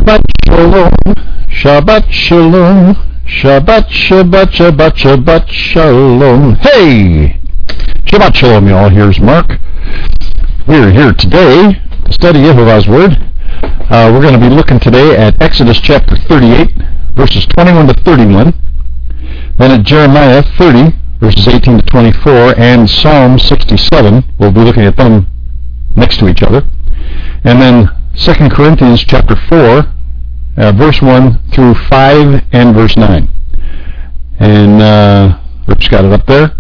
Shabbat Shalom, Shabbat Shalom, Shabbat, Shabbat, Shabbat, Shabbat Shalom. Hey! Shabbat Shalom, y'all. Here's Mark. We're here today to study Yehovah's Word. We're going to be looking today at Exodus chapter 38, verses 21 to 31. Then at Jeremiah 30, verses 18 to 24, and Psalm 67. We'll be looking at them next to each other. And then 2 Corinthians chapter 4, verse 1 through 5 and verse 9. And Rip's got it up there.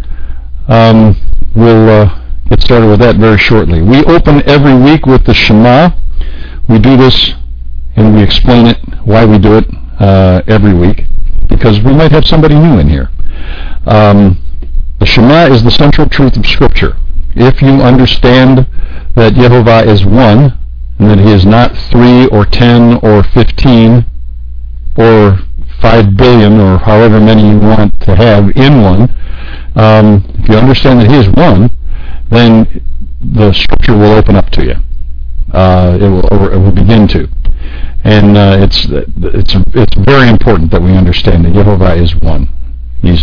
We'll get started with that very shortly. We open every week with the Shema. We do this and we explain it, why we do it every week, because we might have somebody new in here. The Shema is the central truth of Scripture. If you understand that Yehovah is one, and that he is not 3 or 10 or 15 or 5 billion or however many you want to have in one, if you understand that he is one, then the Scripture will open up to you. It will begin to. And it's very important that we understand that Yehovah is one. He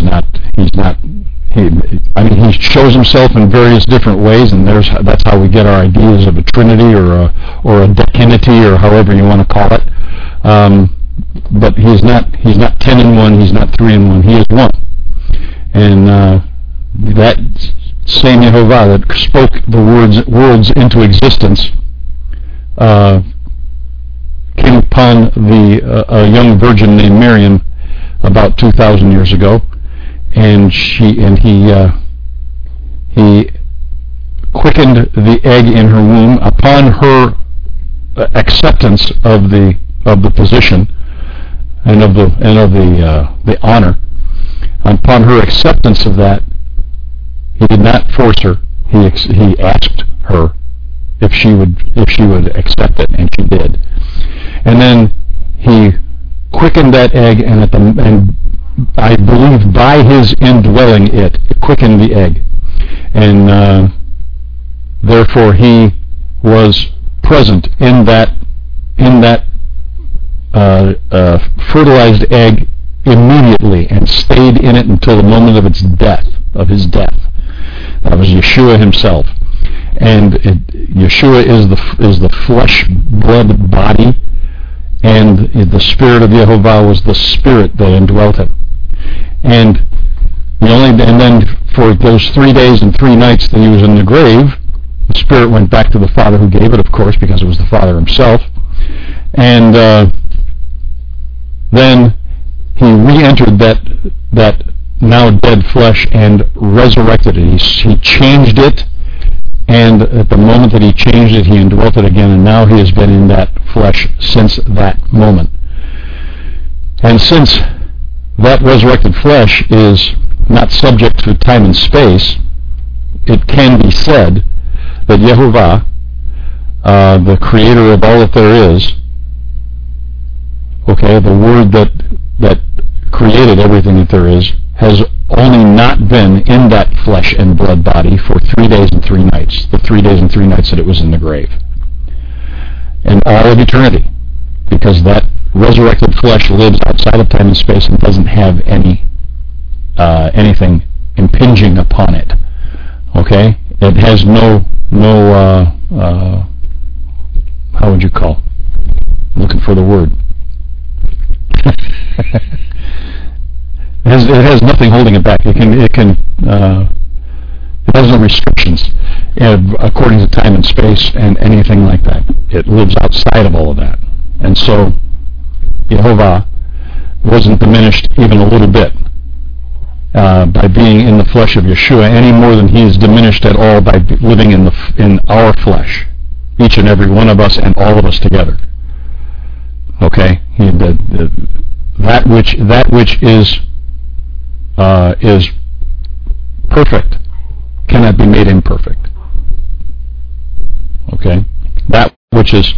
shows himself in various different ways, and that's how we get our ideas of a trinity or a dekinity or however you want to call it. But he's not 10 in one. He's not 3 in one. He is one. And that same Yehovah that spoke the worlds into existence came upon a young virgin named Miriam about 2,000 years ago, and he quickened the egg in her womb upon her acceptance of the position and of the honor. Upon her acceptance of that, he did not force her. He asked her if she would accept it, and she did. And then he quickened that egg, and I believe by his indwelling it quickened the egg, and therefore he was present in that fertilized egg immediately, and stayed in it until the moment of his death. That was Yeshua himself, and Yeshua is the flesh, blood body, and the Spirit of Yehovah was the Spirit that indwelt him. And then for those 3 days and 3 nights that he was in the grave, the Spirit went back to the Father who gave it, of course, because it was the Father himself. And then he re-entered that now dead flesh and resurrected it. He changed it, and at the moment that he changed it, he indwelt it again, and now he has been in that flesh since that moment. And since that resurrected flesh is not subject to time and space, it can be said that Yehovah, the creator of all that there is, the Word that created everything that there is, has only not been in that flesh and blood body for 3 days and 3 nights, the 3 days and 3 nights that it was in the grave, and all of eternity, because that resurrected flesh lives outside of time and space and doesn't have anything impinging upon it. Okay, it has no how would you call? I'm looking for the word. It has nothing holding it back. It has no restrictions according to time and space and anything like that. It lives outside of all of that. And so Yehovah wasn't diminished even a little bit by being in the flesh of Yeshua, any more than he is diminished at all by living in our flesh, each and every one of us and all of us together. Okay, that which is perfect cannot be made imperfect. Okay, that which is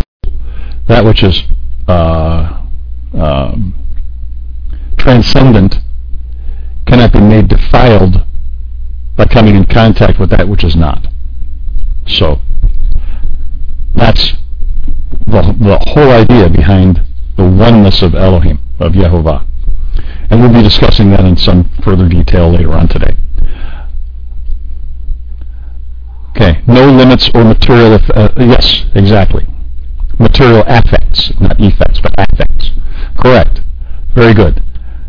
transcendent cannot be made defiled by coming in contact with that which is not. So that's the whole idea behind the oneness of Elohim, of Yehovah. And we'll be discussing that in some further detail later on today. Okay, no limits or material, yes, exactly. Material affects, not effects, but affects. Correct. Very good.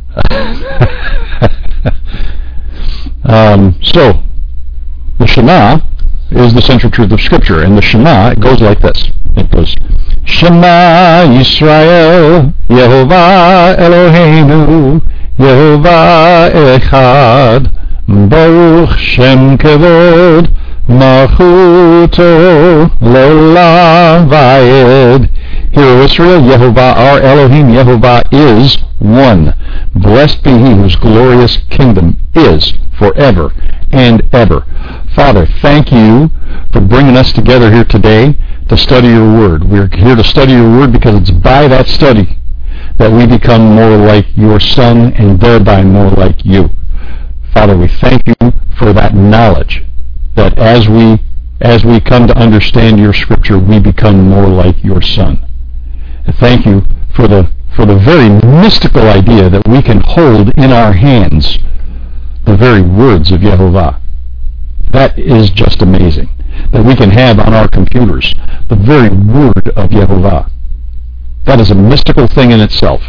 So, the Shema is the central truth of Scripture, and the Shema, it goes like this. It goes, Shema Yisrael, Yehovah Eloheinu, Yehovah Echad, Baruch Shem Kevod, Malchuto Leolam Vayed. Hear, O Israel, Yehovah, our Elohim, Yehovah is one. Blessed be He whose glorious kingdom is forever and ever. Father, thank you for bringing us together here today to study your word. We're here to study your word because it's by that study that we become more like your Son and thereby more like you. Father, we thank you for that knowledge, that as we come to understand your Scripture, we become more like your Son. And thank you for the very mystical idea that we can hold in our hands the very words of Yehovah. That is just amazing. That we can have on our computers the very word of Yehovah. That is a mystical thing in itself.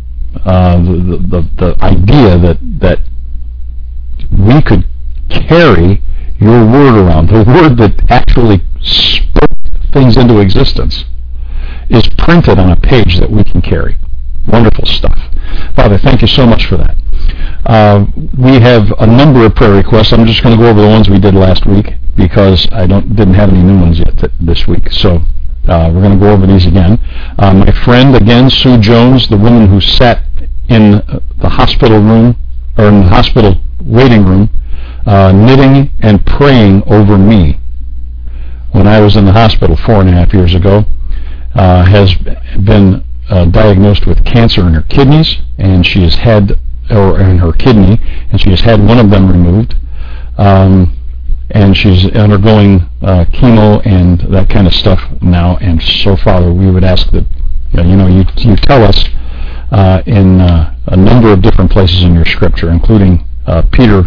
The idea that we could carry your word around, the word that actually spoke things into existence, is printed on a page that we can carry. Wonderful stuff. Father, thank you so much for that. We have a number of prayer requests. I'm just going to go over the ones we did last week because I didn't have any new ones yet this week. So we're going to go over these again. My friend, again, Sue Jones, the woman who sat in the hospital room, or in the hospital waiting room, knitting and praying over me when I was in the hospital 4.5 years ago, has been diagnosed with cancer in her kidneys, and she has had, or in her kidney, and she has had one of them removed, and she's undergoing chemo and that kind of stuff now. And so, Father, we would ask that you tell us in a number of different places in your Scripture, including Peter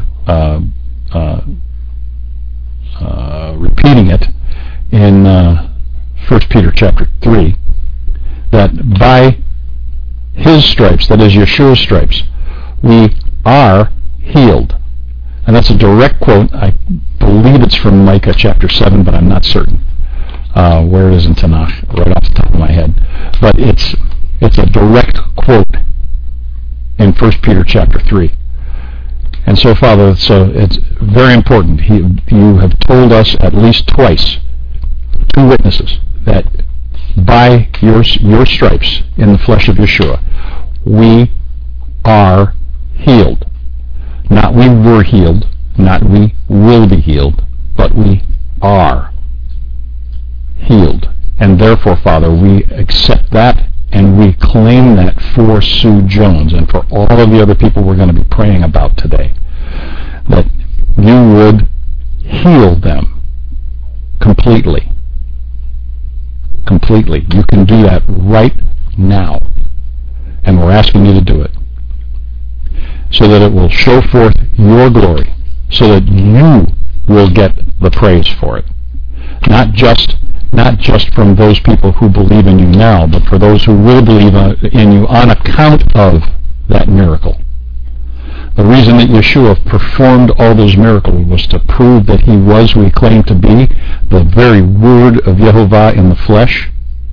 repeating it in 1 Peter chapter 3, that by His stripes, that is Yeshua's stripes, we are healed. And that's a direct quote. I believe it's from Micah chapter 7, but I'm not certain where it is in Tanakh, right off the top of my head. But it's a direct quote in 1 Peter chapter 3. And so, Father, it's very important. You have told us at least twice, 2 witnesses, that by your stripes in the flesh of Yeshua, we are healed. Not we were healed, not we will be healed, but we are healed. And therefore, Father, we accept that and we claim that for Sue Jones and for all of the other people we're going to be praying about today, that you would heal them completely. Completely. You can do that right now. And we're asking you to do it, so that it will show forth your glory, so that you will get the praise for it. Not just from those people who believe in you now, but for those who will believe in you on account of that miracle. The reason that Yeshua performed all those miracles was to prove that He was who He claimed to be, the very word of Yehovah in the flesh.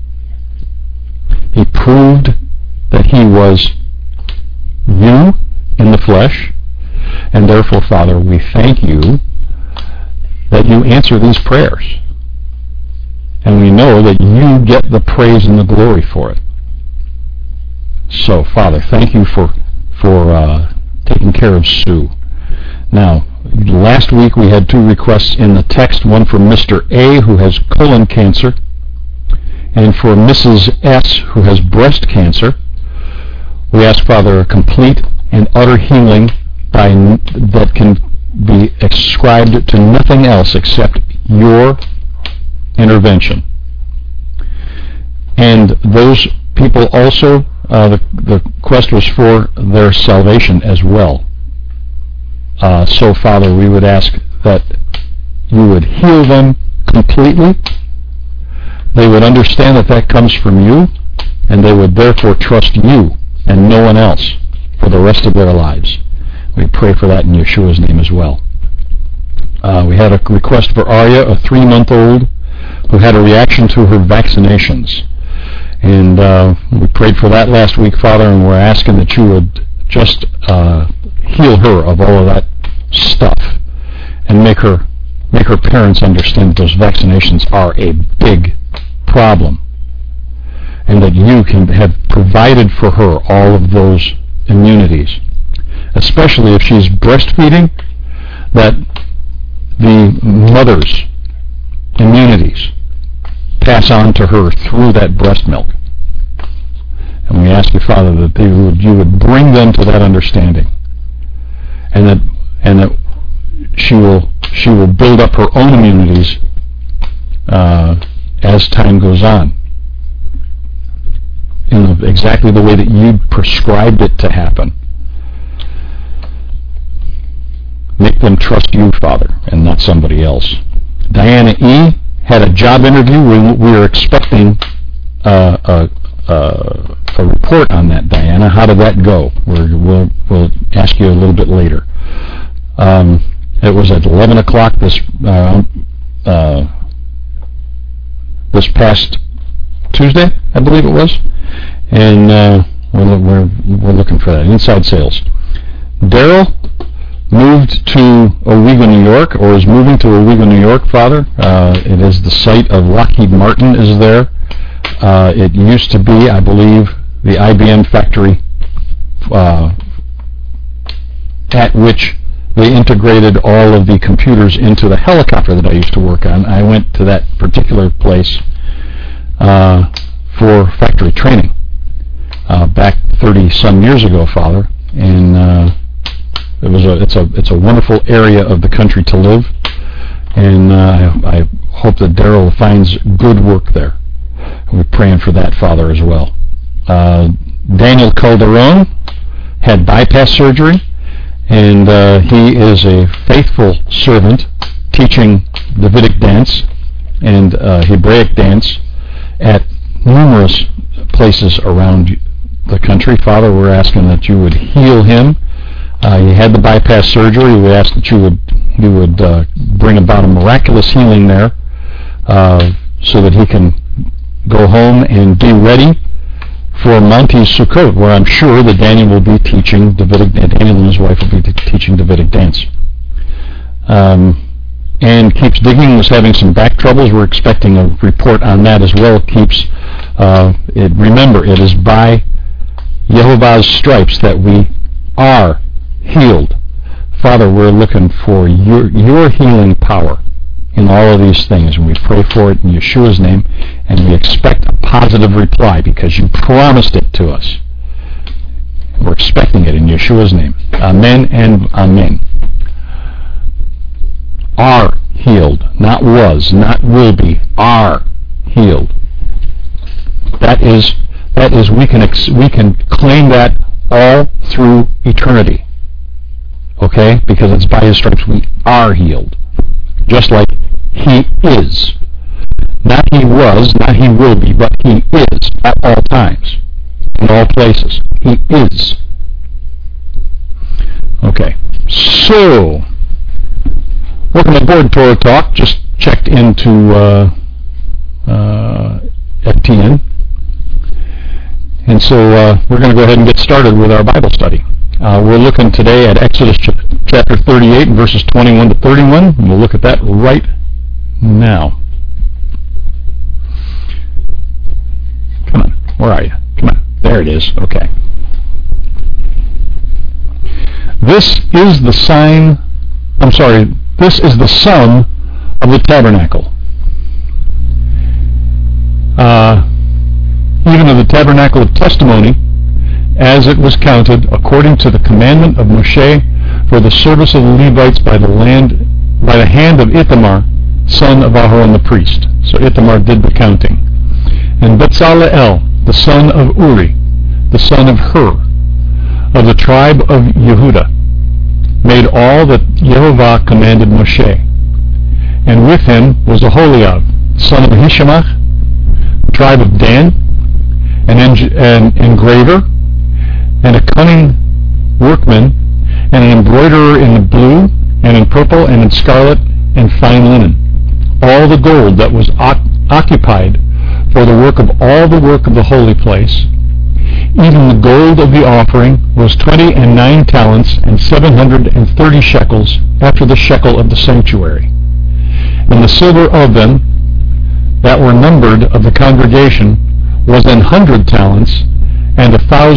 He proved that He was you in the flesh, and therefore, Father, we thank you that you answer these prayers. And we know that you get the praise and the glory for it. So, Father, thank you for taking care of Sue. Now, last week we had 2 requests in the text, one for Mr. A, who has colon cancer, and for Mrs. S, who has breast cancer. We ask, Father, a complete and utter healing that can be ascribed to nothing else except your intervention. And those people also the quest was for their salvation as well. So, Father, we would ask that you would heal them completely. They would understand that that comes from you, and they would therefore trust you and no one else for the rest of their lives. We pray for that in Yeshua's name as well. We had a request for Arya, a 3-month-old, who had a reaction to her vaccinations. And we prayed for that last week, Father, and we're asking that you would just heal her of all of that stuff and make her parents understand that those vaccinations are a big problem and that you can have provided for her all of those immunities, especially if she's breastfeeding, that the mother's immunities pass on to her through that breast milk. And we ask you, Father, that you would bring them to that understanding, and that she will build up her own immunities as time goes on, in exactly the way that you prescribed it to happen. Make them trust you, Father, and not somebody else. Diana E. had a job interview. We are expecting a report on that, Diana. How did that go? We'll ask you a little bit later. It was at 11 o'clock this past Tuesday, I believe it was, and we're looking for that. Inside sales. Daryl moved to Owego, New York, or is moving to Owego, New York, Father. It is the site of Lockheed Martin is there. It used to be, I believe, the IBM factory at which they integrated all of the computers into the helicopter that I used to work on. I went to that particular place for factory training back 30-some years ago, Father, and it's a wonderful area of the country to live, and I hope that Daryl finds good work there. We're praying for that, Father, as well. Daniel Calderon had bypass surgery, and he is a faithful servant teaching Davidic dance and Hebraic dance at numerous places around the country. Father, we're asking that you would heal him. He had the bypass surgery. We ask that you would bring about a miraculous healing there, so that he can go home and be ready for Monty's Sukkot, where I'm sure that Daniel will be teaching Daniel and his wife will be teaching Davidic dance. And Keeps Digging was having some back troubles. We're expecting a report on that as well. Remember, it is by Yehovah's stripes that we are healed. Father, we're looking for your healing power in all of these things, and we pray for it in Yeshua's name, and we expect a positive reply because you promised it to us. We're expecting it in Yeshua's name. Amen and amen. Are healed, not was, not will be, are healed. That is we can claim that all through eternity. Okay? Because it's by his stripes we are healed. Just like he is. Not he was, not he will be, but he is at all times, in all places. He is. Okay. So, welcome aboard Torah Talk. Just checked into FTN. And so we're going to go ahead and get started with our Bible study. We're looking today at Exodus chapter 38 and verses 21 to 31. And we'll look at that right now. Come on. Where are you? Come on. There it is. Okay. This is the sum of the tabernacle. Even of the tabernacle of testimony, as it was counted according to the commandment of Moshe for the service of the Levites by the hand of Ithamar, son of Aharon the priest. So Ithamar did the counting. And Bezaleel, the son of Uri, the son of Hur, of the tribe of Yehudah, made all that Yehovah commanded Moshe. And with him was Aholiab, son of Ahishamach, tribe of Dan, an engraver, and a cunning workman, and an embroiderer in the blue, and in purple, and in scarlet, and fine linen. All the gold that was occupied for the work of all the work of the holy place, even the gold of the offering, was 29 talents and 730 shekels, after the shekel of the sanctuary. And the silver of them that were numbered of the congregation was 100 talents, and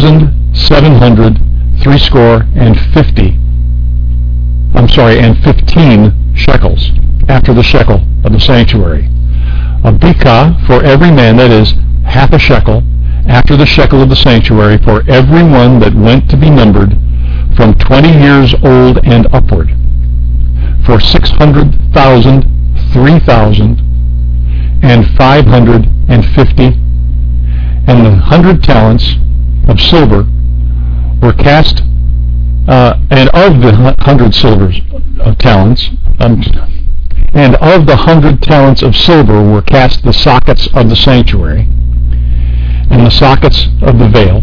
15 shekels, after the shekel of the sanctuary. A bikah for every man, that is, half a shekel, after the shekel of the sanctuary, for every one that went to be numbered, from 20 years old and upward, for 600,000, 3,000, and 550, and the 100 talents of silver were cast, and of the 100 talents, and of the 100 talents of silver were cast the sockets of the sanctuary, and the sockets of the veil,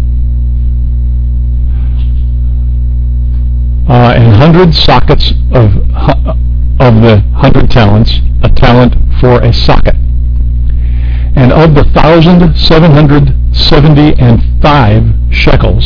and 100 sockets of the 100 talents, a talent for a socket. And of the 1,775 shekels,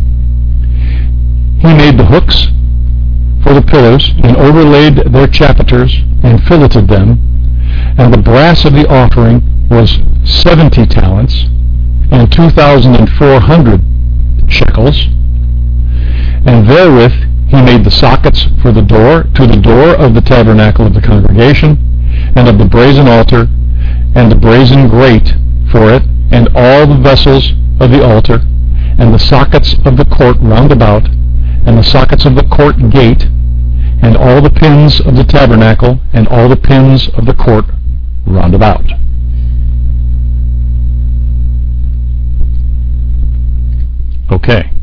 he made the hooks for the pillars, and overlaid their chapiters, and filleted them. And the brass of the offering was 70 talents, and 2,400 shekels. And therewith he made the sockets for the door, to the door of the tabernacle of the congregation, and of the brazen altar, and the brazen grate for it, and all the vessels of the altar, and the sockets of the court round about, and the sockets of the court gate, and all the pins of the tabernacle, and all the pins of the court round about. Okay.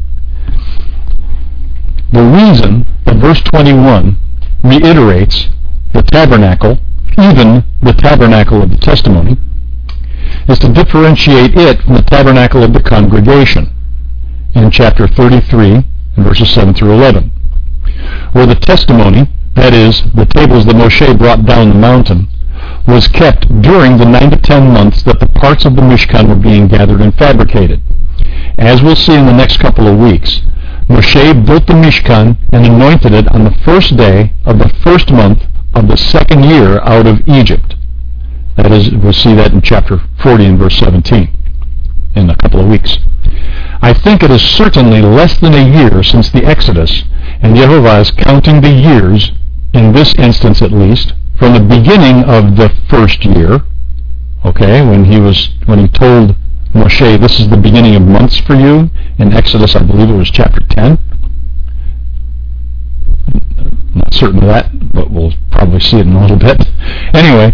The reason that verse 21 reiterates the tabernacle, even the tabernacle of the testimony, is to differentiate it from the tabernacle of the congregation in chapter 33 and verses 7 through 11, where the testimony, that is, the tables that Moshe brought down the mountain, was kept during the 9 to 10 months that the parts of the Mishkan were being gathered and fabricated. As we'll see in the next couple of weeks, Moshe built the Mishkan and anointed it on the first day of the first month of the second year out of Egypt. That is, we'll see that in chapter 40 and verse 17 in a couple of weeks. I think it is certainly less than a year since the Exodus, and Yehovah is counting the years, in this instance at least, from the beginning of the first year, okay, when he told Moshe, this is the beginning of months for you, in Exodus, I believe it was chapter 10. I'm not certain of that, but we'll probably see it in a little bit. Anyway,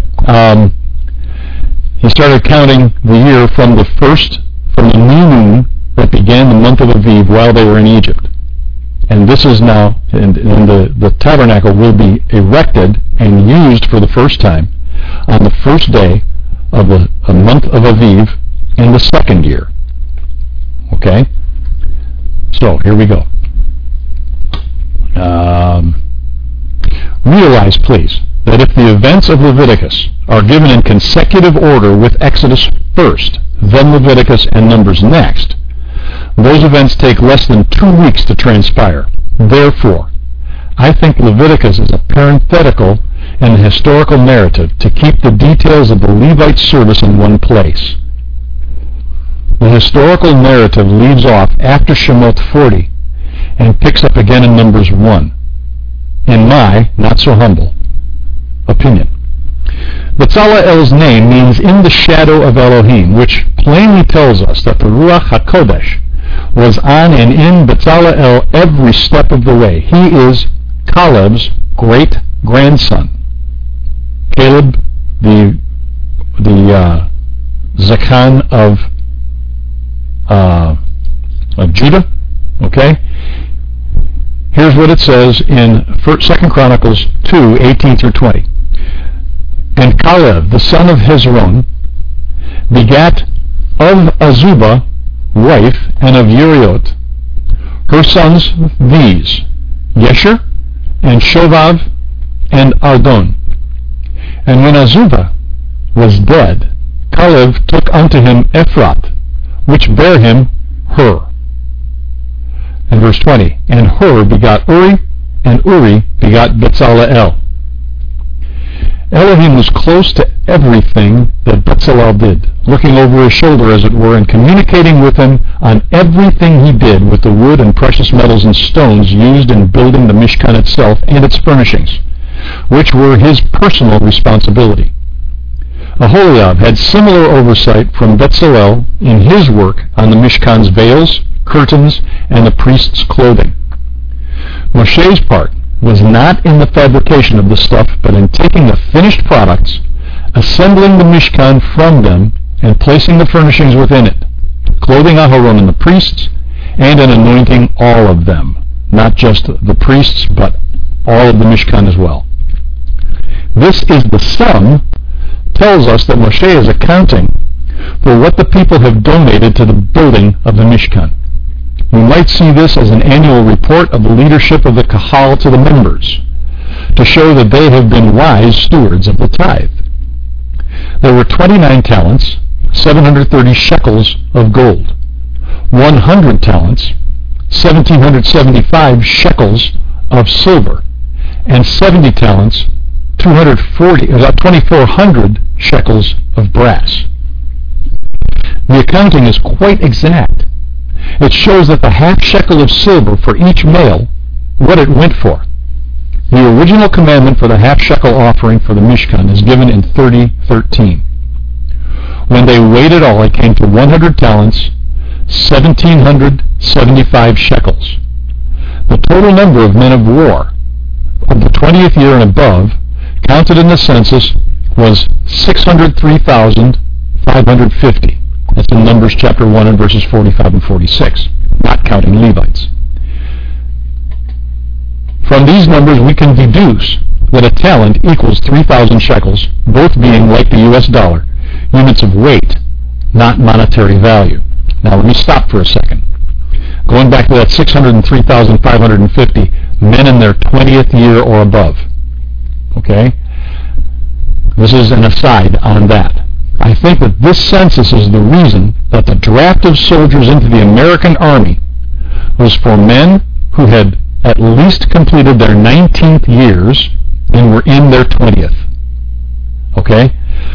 he started counting the year from the new moon that began the month of Aviv while they were in Egypt. And this is now, and the tabernacle will be erected and used for the first time on the first day of the month of Aviv in the second year. Okay? So, here we go. Realize, please, that if the events of Leviticus are given in consecutive order with Exodus first, then Leviticus and Numbers next, those events take less than 2 weeks to transpire. Therefore, I think Leviticus is a parenthetical and historical narrative to keep the details of the Levite service in one place. The historical narrative leaves off after Shemot 40 and picks up again in Numbers 1, in my not-so-humble opinion. Bezalel's name means in the shadow of Elohim, which plainly tells us that the Ruach HaKodesh was on and in Bezalel every step of the way. He is Caleb's great-grandson. Caleb, the Zakan of Judah. Okay? Here's what it says in 2 Chronicles 2:18 through 20. And Caleb, the son of Hezron, begat of Azubah, wife, and of Uriot, her sons these, Yesher, and Shovav, and Ardon. And when Azubah was dead, Caleb took unto him Ephrath, which bare him Hur. And verse 20, and Hur begot Uri, and Uri begot Bezaleel. Elohim was close to everything that Bezalel did, looking over his shoulder, as it were, and communicating with him on everything he did with the wood and precious metals and stones used in building the Mishkan itself and its furnishings, which were his personal responsibility. Aholiab had similar oversight from Bezalel in his work on the Mishkan's veils, curtains, and the priest's clothing. Moshe's part was not in the fabrication of the stuff, but in taking the finished products, assembling the Mishkan from them, and placing the furnishings within it, clothing Aharon and the priests, and in anointing all of them, not just the priests, but all of the Mishkan as well. This is the sum tells us that Moshe is accounting for what the people have donated to the building of the Mishkan. We might see this as an annual report of the leadership of the Kahal to the members, to show that they have been wise stewards of the tithe. There were 29 talents, 730 shekels of gold, 100 talents, 1,775 shekels of silver, and 70 talents, 2,400 shekels of brass. The accounting is quite exact. It shows that the half shekel of silver for each male, what it went for. The original commandment for the half shekel offering for the Mishkan is given in 30:13. When they weighed it all, it came to 100 talents, 1,775 shekels. The total number of men of war of the 20th year and above, counted in the census, was 603,550. That's in Numbers chapter 1 and verses 45 and 46, not counting Levites. From these numbers we can deduce that a talent equals 3,000 shekels, both being, like the U.S. dollar, units of weight, not monetary value. Now let me stop for a second. Going back to that 603,550 men in their 20th year or above. Okay? This is an aside on that. I think that this census is the reason that the draft of soldiers into the American Army was for men who had at least completed their 19th years and were in their 20th. Okay?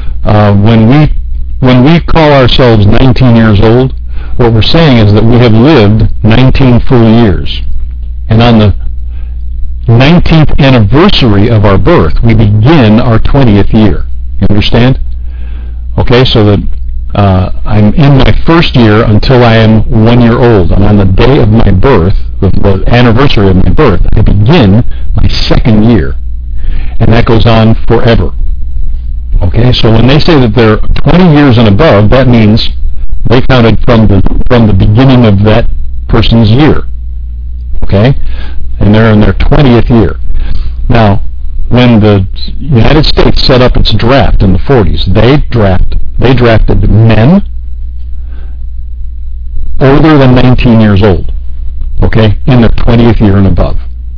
When we call ourselves 19 years old, what we're saying is that we have lived 19 full years. And on the 19th anniversary of our birth, we begin our 20th year. You understand? Okay, so that I'm in my first year until I am 1 year old. And on the day of my birth, the anniversary of my birth, I begin my second year. And that goes on forever. Okay, so when they say that they're 20 years and above, that means they counted from the beginning of that person's year. Okay? And they're in their 20th year. Now, when the United States set up its draft in the 40s, they drafted men older than 19 years old, okay, in their 20th year and above.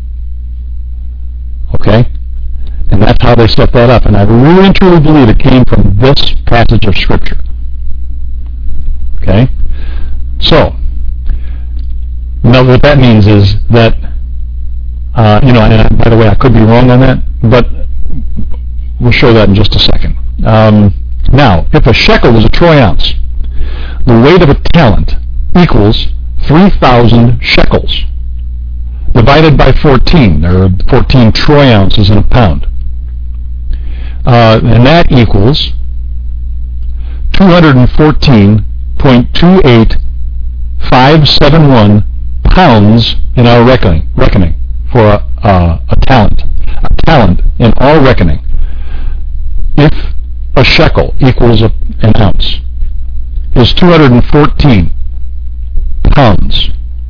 Okay? And that's how they set that up. And I really and truly believe it came from this passage of Scripture. Okay? So, now what that means is that, and by the way, I could be wrong on that, but we'll show that in just a second. Now, if a shekel is a troy ounce, the weight of a talent equals 3,000 shekels, divided by 14. There are 14 troy ounces in a pound. And that equals 214.28571 pounds in our reckoning for a talent. A talent in our reckoning. If a shekel equals an ounce, is 214 pounds.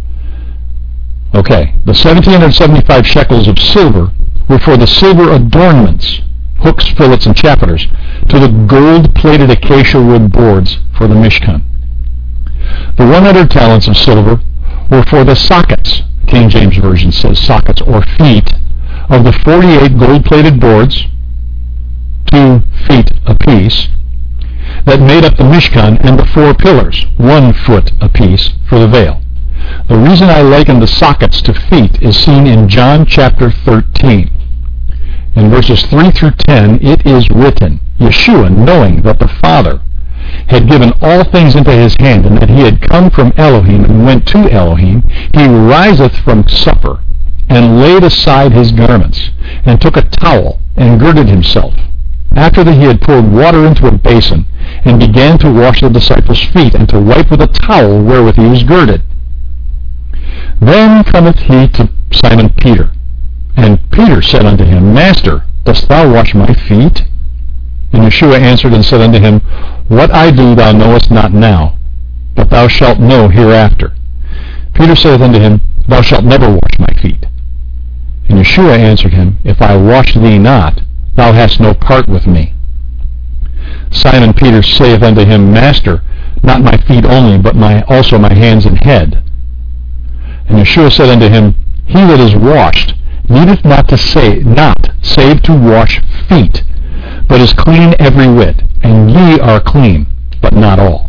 The 1,775 shekels of silver were for the silver adornments, hooks, fillets, and chapiters, to the gold-plated acacia wood boards for the Mishkan. The 100 talents of silver were for the sockets, King James Version says sockets or feet, of the 48 gold-plated boards, 2 feet apiece, that made up the Mishkan, and the 4 pillars, 1 foot apiece, for the veil. The reason I liken the sockets to feet is seen in John chapter 13. In verses 3 through 10, it is written, Yeshua, knowing that the Father had given all things into his hand, and that he had come from Elohim and went to Elohim, he riseth from supper, and laid aside his garments, and took a towel, and girded himself, after that he had poured water into a basin, and began to wash the disciples' feet, and to wipe with a towel wherewith he was girded. Then cometh he to Simon Peter, and Peter said unto him, Master, dost thou wash my feet? And Yeshua answered and said unto him, What I do thou knowest not now, but thou shalt know hereafter. Peter saith unto him, Thou shalt never wash my feet. And Yeshua answered him, If I wash thee not, thou hast no part with me. Simon Peter saith unto him, Master, not my feet only, but also my hands and head. And Yeshua said unto him, He that is washed needeth not save to wash feet, but is clean every whit, and ye are clean, but not all.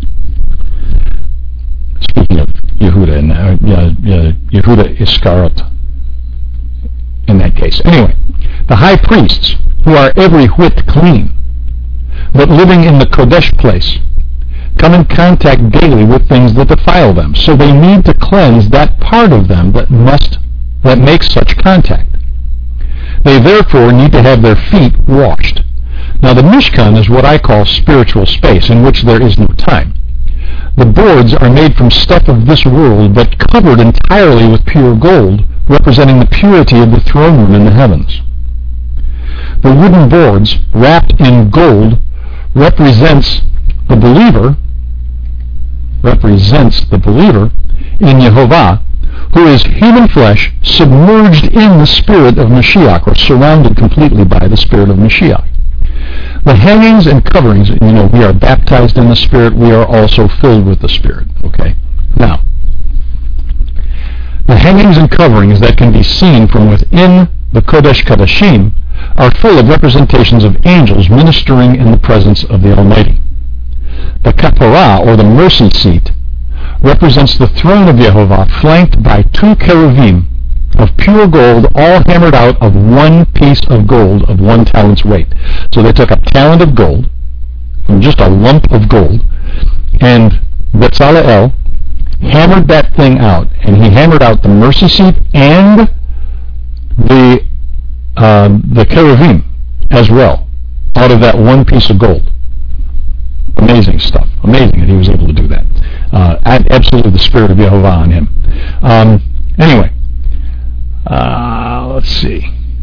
Speaking of Yehuda, Yehuda Iscariot in that case. Anyway, the high priests, who are every whit clean, but living in the Kodesh place, come in contact daily with things that defile them, so they need to cleanse that part of them that makes such contact. They therefore need to have their feet washed. Now the Mishkan is what I call spiritual space, in which there is no time. The boards are made from stuff of this world, but covered entirely with pure gold, representing the purity of the throne room in the heavens. The wooden boards, wrapped in gold, represents the believer in Yehovah, who is human flesh submerged in the spirit of Mashiach, or surrounded completely by the spirit of Mashiach. The hangings and coverings, we are baptized in the Spirit, we are also filled with the Spirit. Okay? Now, the hangings and coverings that can be seen from within the Kodesh Kodashim are full of representations of angels ministering in the presence of the Almighty. The Kapparah, or the mercy seat, represents the throne of Yehovah, flanked by 2 cherubim of pure gold, all hammered out of 1 piece of gold of 1 talent's weight. So they took a talent of gold, just a lump of gold, and Bezalel hammered that thing out, and he hammered out the mercy seat and the cherubim as well, out of that 1 piece of gold. Amazing stuff. Amazing that he was able to do that. Absolutely the spirit of Yehovah on him. Anyway, let's see.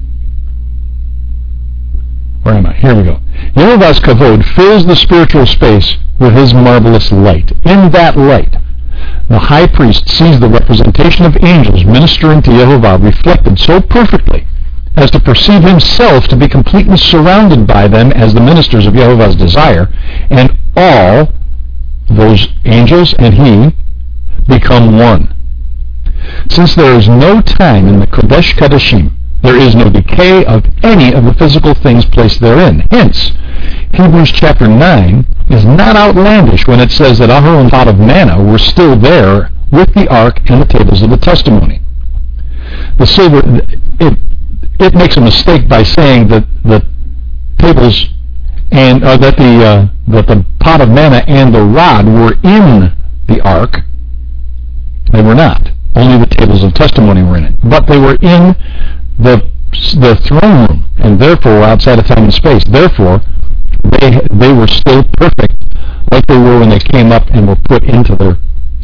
Where am I? Here we go. Yehovah's kavod fills the spiritual space with his marvelous light. In that light, the high priest sees the representation of angels ministering to Yehovah reflected so perfectly as to perceive himself to be completely surrounded by them as the ministers of Yehovah's desire, and all those angels and he become one. Since there is no time in the Kodesh Kodashim, there is no decay of any of the physical things placed therein. Hence, Hebrews chapter 9 is not outlandish when it says that Aharon's pot of manna were still there with the ark and the tables of the testimony. The silver, it makes a mistake by saying that the tables and that the pot of manna and the rod were in the ark. They were not. Only the tables of testimony were in it. But they were in the throne room, and therefore outside of time and space. Therefore, they were still perfect, like they were when they came up and were put into their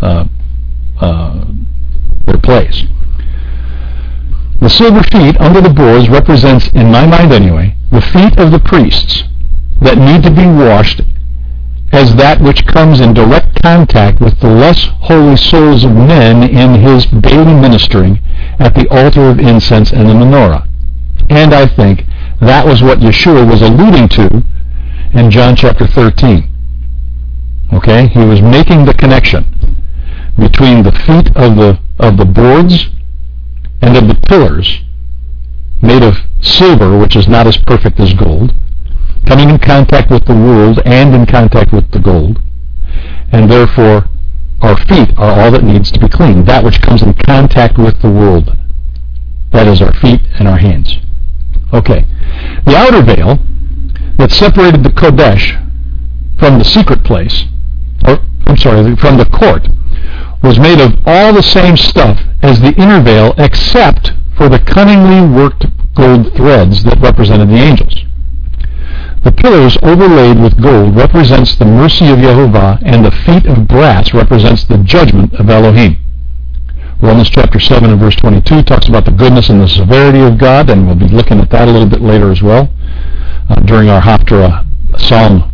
place. The silver feet under the boards represents, in my mind anyway, the feet of the priests that need to be washed as that which comes in direct contact with the less holy souls of men in his daily ministering, at the altar of incense and the menorah. And I think that was what Yeshua was alluding to in John chapter 13. Okay? He was making the connection between the feet of the boards and of the pillars made of silver, which is not as perfect as gold, coming in contact with the world and in contact with the gold, and therefore our feet are all that needs to be cleaned, that which comes in contact with the world. That is our feet and our hands. Okay. The outer veil that separated the Kodesh from the secret place, from the court, was made of all the same stuff as the inner veil except for the cunningly worked gold threads that represented the angels. The pillars overlaid with gold represents the mercy of Yehovah, and the feet of brass represents the judgment of Elohim. Romans chapter 7 and verse 22 talks about the goodness and the severity of God, and we'll be looking at that a little bit later as well during our Haftarah Psalm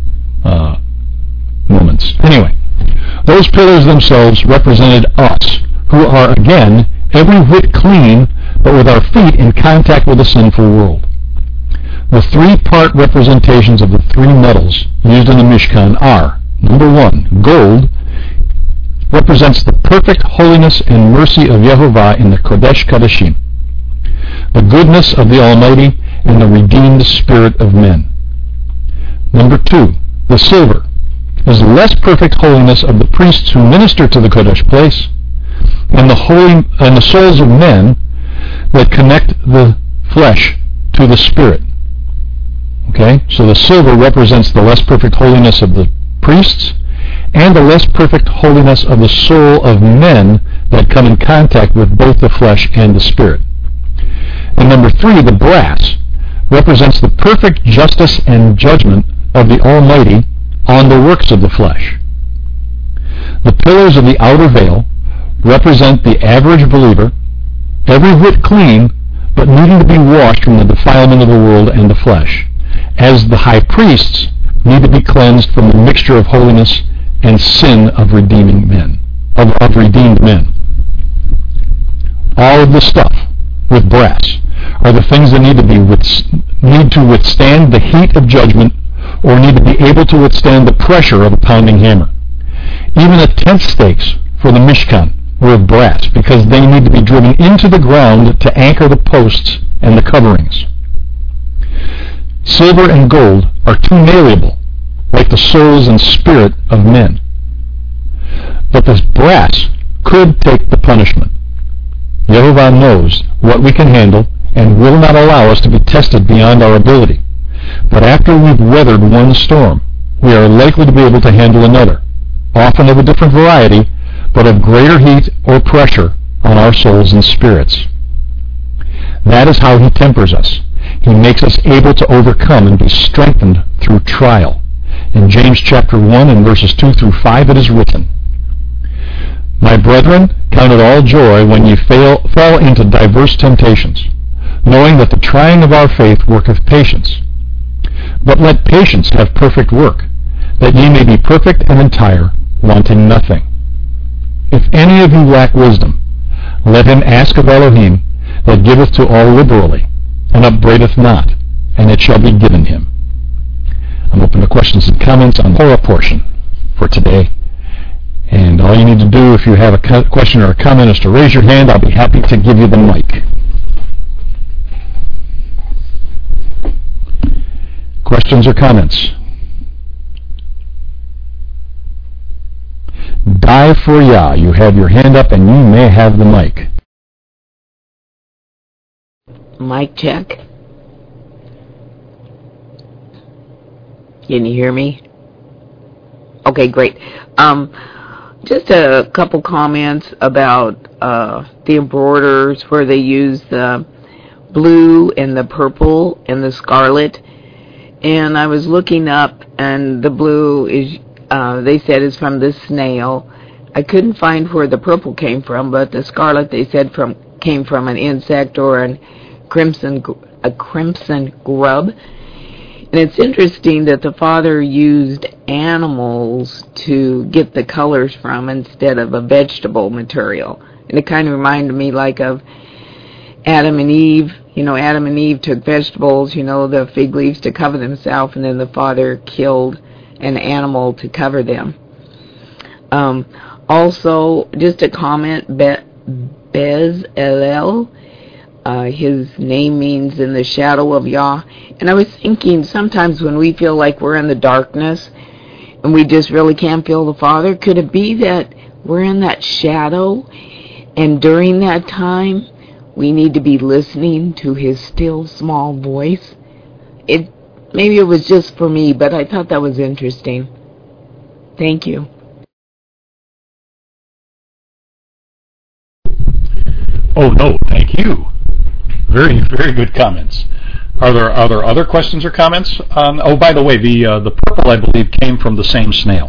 moments. Anyway, those pillars themselves represented us, who are, again, every whit clean, but with our feet in contact with a sinful world. The three-part representations of the three metals used in the Mishkan are, number one, gold represents the perfect holiness and mercy of Yehovah in the Kodesh Kodeshim, the goodness of the Almighty and the redeemed spirit of men. Number two, the silver is the less perfect holiness of the priests who minister to the Kodesh place, and the souls of men that connect the flesh to the spirit. Okay, so the silver represents the less perfect holiness of the priests and the less perfect holiness of the soul of men that come in contact with both the flesh and the spirit. And number three, the brass represents the perfect justice and judgment of the Almighty on the works of the flesh. The pillars of the outer veil represent the average believer, every whit clean, but needing to be washed from the defilement of the world and the flesh, as the high priests need to be cleansed from the mixture of holiness and sin of redeeming men, of redeemed men. All of the stuff with brass are the things that need to withstand the heat of judgment, or need to be able to withstand the pressure of a pounding hammer. Even the tent stakes for the Mishkan were of brass, because they need to be driven into the ground to anchor the posts and the coverings. Silver and gold are too malleable, like the souls and spirit of men. But this brass could take the punishment. Yehovah knows what we can handle and will not allow us to be tested beyond our ability. But after we've weathered one storm, we are likely to be able to handle another, often of a different variety, but of greater heat or pressure on our souls and spirits. That is how he tempers us. He makes us able to overcome and be strengthened through trial. In James chapter 1 and verses 2 through 5 it is written, "My brethren, count it all joy when ye fall into diverse temptations, knowing that the trying of our faith worketh patience. But let patience have perfect work, that ye may be perfect and entire, wanting nothing. If any of you lack wisdom, let him ask of Elohim, that giveth to all liberally, and upbraideth not, and it shall be given him." I'm open to questions and comments on the Torah portion for today. And all you need to do if you have a question or a comment is to raise your hand. I'll be happy to give you the mic. Questions or comments? Die for Yah. You have your hand up and you may have the mic. Mic check. Can you hear me? Okay, great. Just a couple comments about the embroiders where they use the blue and the purple and the scarlet. And I was looking up, and the blue is, they said, is from the snail. I couldn't find where the purple came from, but the scarlet they said came from an insect or a crimson grub. And it's interesting that the Father used animals to get the colors from instead of a vegetable material. And it kind of reminded me like of Adam and Eve. Adam and Eve took vegetables, the fig leaves to cover themselves, and then the Father killed an animal to cover them. Also, just a comment, Bezalel, his name means in the shadow of Yah. And I was thinking, sometimes when we feel like we're in the darkness and we just really can't feel the Father, could it be that we're in that shadow, and during that time we need to be listening to his still small voice? Maybe it was just for me, but I thought that was interesting. Thank you. Oh, no, thank you. Very, very good comments. Are there other questions or comments? Oh, by the way, the purple, I believe, came from the same snail.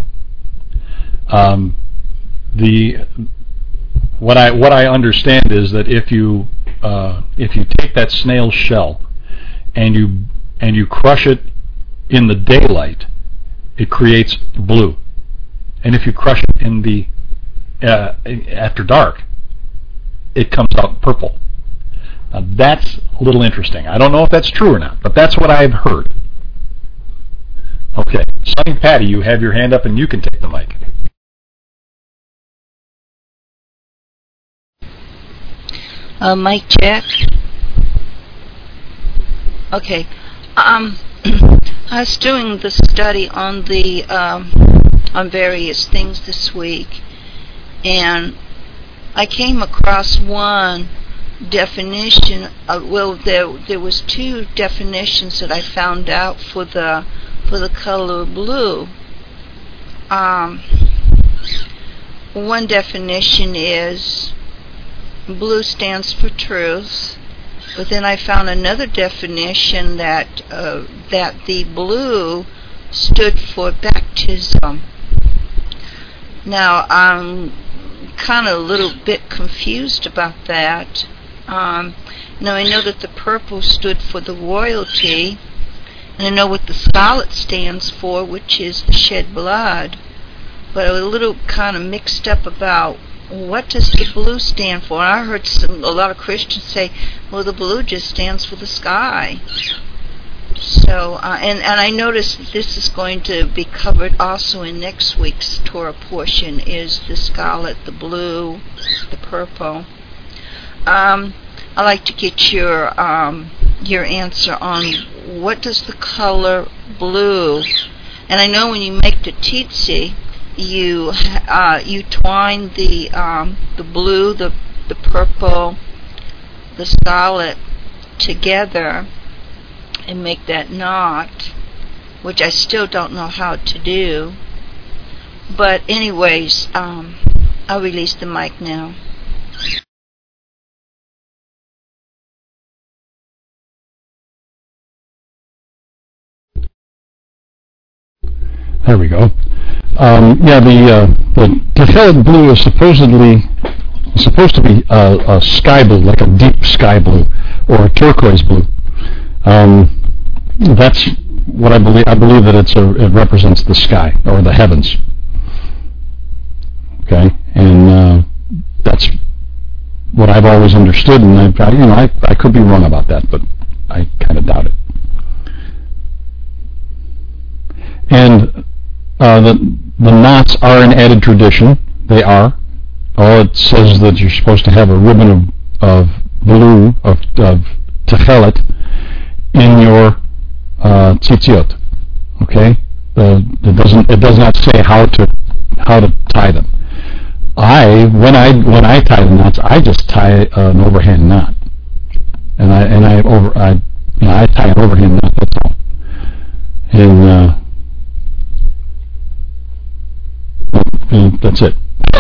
What I understand is that if you take that snail's shell and you crush it in the daylight, it creates blue, and if you crush it in the after dark, it comes out purple. Now that's a little interesting. I don't know if that's true or not, but that's what I've heard. Okay, Sonny Patty, you have your hand up and you can take the mic. Mic check. Okay. I was doing the study on the on various things this week, and I came across one definition. There was two definitions that I found out for the color blue. One definition is blue stands for truth, but then I found another definition that the blue stood for baptism. Now I'm kind of a little bit confused about that. I know that the purple stood for the royalty, and I know what the scarlet stands for, which is the shed blood, but I'm a little kind of mixed up about what does the blue stand for. I heard a lot of Christians say, well, the blue just stands for the sky. So, and I noticed that this is going to be covered also in next week's Torah portion, is the scarlet, the blue, the purple. I'd like to get your answer on what does the color blue, and I know when you make the tzitzit, you twine the blue, the purple, the scarlet together and make that knot, which I still don't know how to do. But anyways, I'll release the mic now. There we go. The Tefillah blue is supposed to be a sky blue, like a deep sky blue or a turquoise blue. That's what I believe. I believe that it represents the sky or the heavens. Okay, and that's what I've always understood, and I could be wrong about that, but I kind of doubt it. And the knots are an added tradition. They are. All it says that you're supposed to have a ribbon of blue of techelet in your tzitziot. Okay, it does not say how to tie them. When I tie the knots, I just tie an overhand knot, and I tie an overhand knot. That's all. And that's it.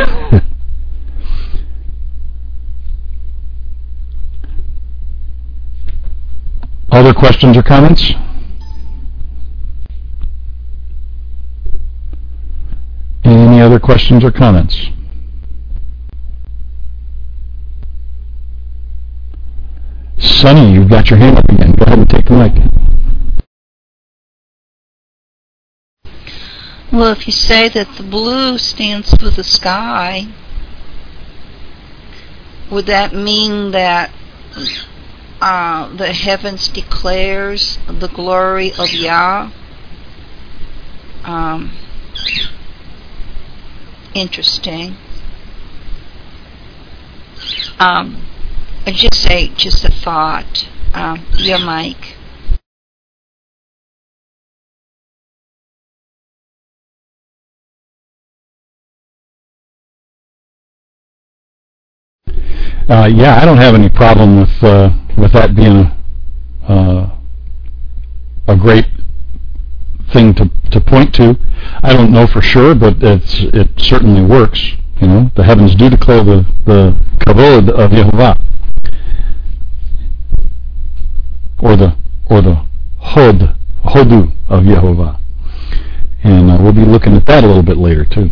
Other questions or comments? Any other questions or comments? Sonny, you've got your hand up again. Go ahead and take the mic. Well, if you say that the blue stands for the sky, would that mean that the heavens declares the glory of Yah. Interesting. Just a thought. Your mic. Yeah, I don't have any problem with that being a great thing to point to. I don't know for sure, but it certainly works. You know, the heavens do declare the kavod of Yehovah, or the hodu of Yehovah, and we'll be looking at that a little bit later too.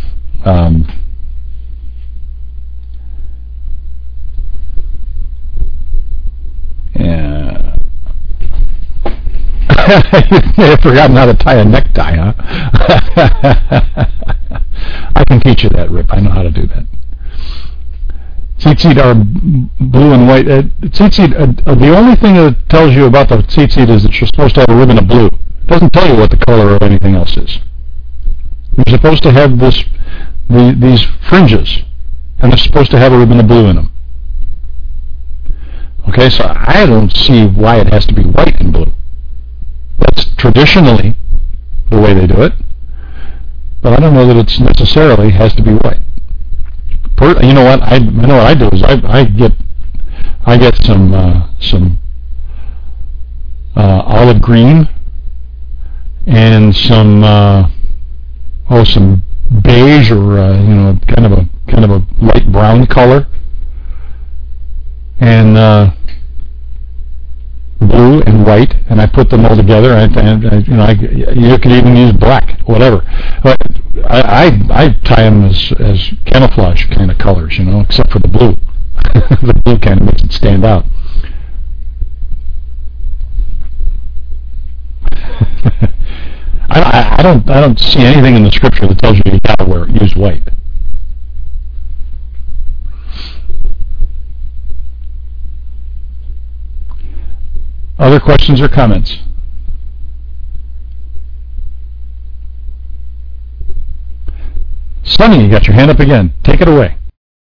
Yeah. I've forgotten how to tie a necktie, huh? I can teach you that, Rip. I know how to do that. Tzitzit are blue and white. Tzitzit, the only thing that tells you about the tzitzit is that you're supposed to have a ribbon of blue. It doesn't tell you what the color of anything else is. You're supposed to have these fringes, and they're supposed to have a ribbon of blue in them. Okay, so I don't see why it has to be white and blue. That's traditionally the way they do it, but I don't know that it's necessarily has to be white. You know what? I know what I do is I get some olive green and some beige or kind of a light brown color. And blue and white, and I put them all together. You could even use black, whatever. But I tie them as camouflage kind of colors, except for the blue. The blue kind of makes it stand out. I don't see anything in the scripture that tells you gotta use white. Other questions or comments? Sunny, you got your hand up again. Take it away.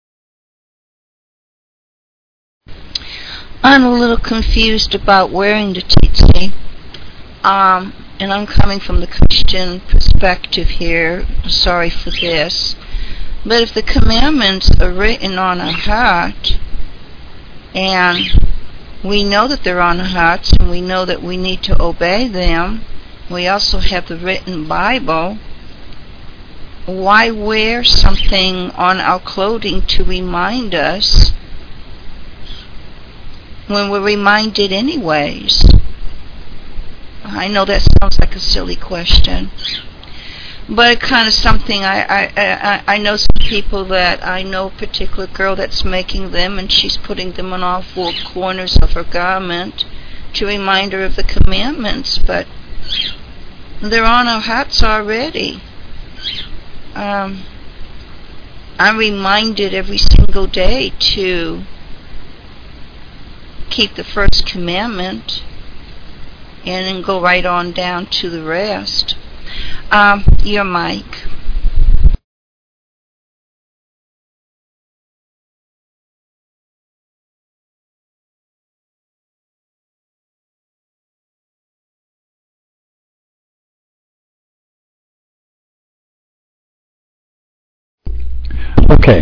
I'm a little confused about wearing the tzitzit. And I'm coming from the Christian perspective here. Sorry for this. But if the commandments are written on our heart, and we know that they're on our hearts, and we know that we need to obey them, we also have the written Bible, why wear something on our clothing to remind us when we're reminded anyways? I know that sounds like a silly question, but it's kind of something. I know some people that I know, a particular girl that's making them, and she's putting them on all four corners of her garment to remind her of the commandments, but they're on our hearts already. I'm reminded every single day to keep the first commandment and then go right on down to the rest. Your mic. Okay.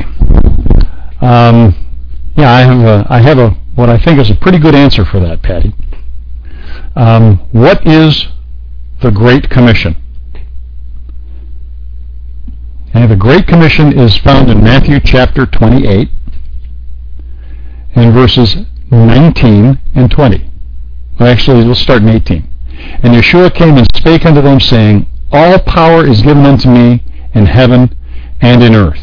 I have what I think is a pretty good answer for that, Patty. What is the Great Commission? And the Great Commission is found in Matthew chapter 28 and verses 19 and 20. Well, actually, we'll start in 18. And Yeshua came and spake unto them, saying, All power is given unto me in heaven and in earth.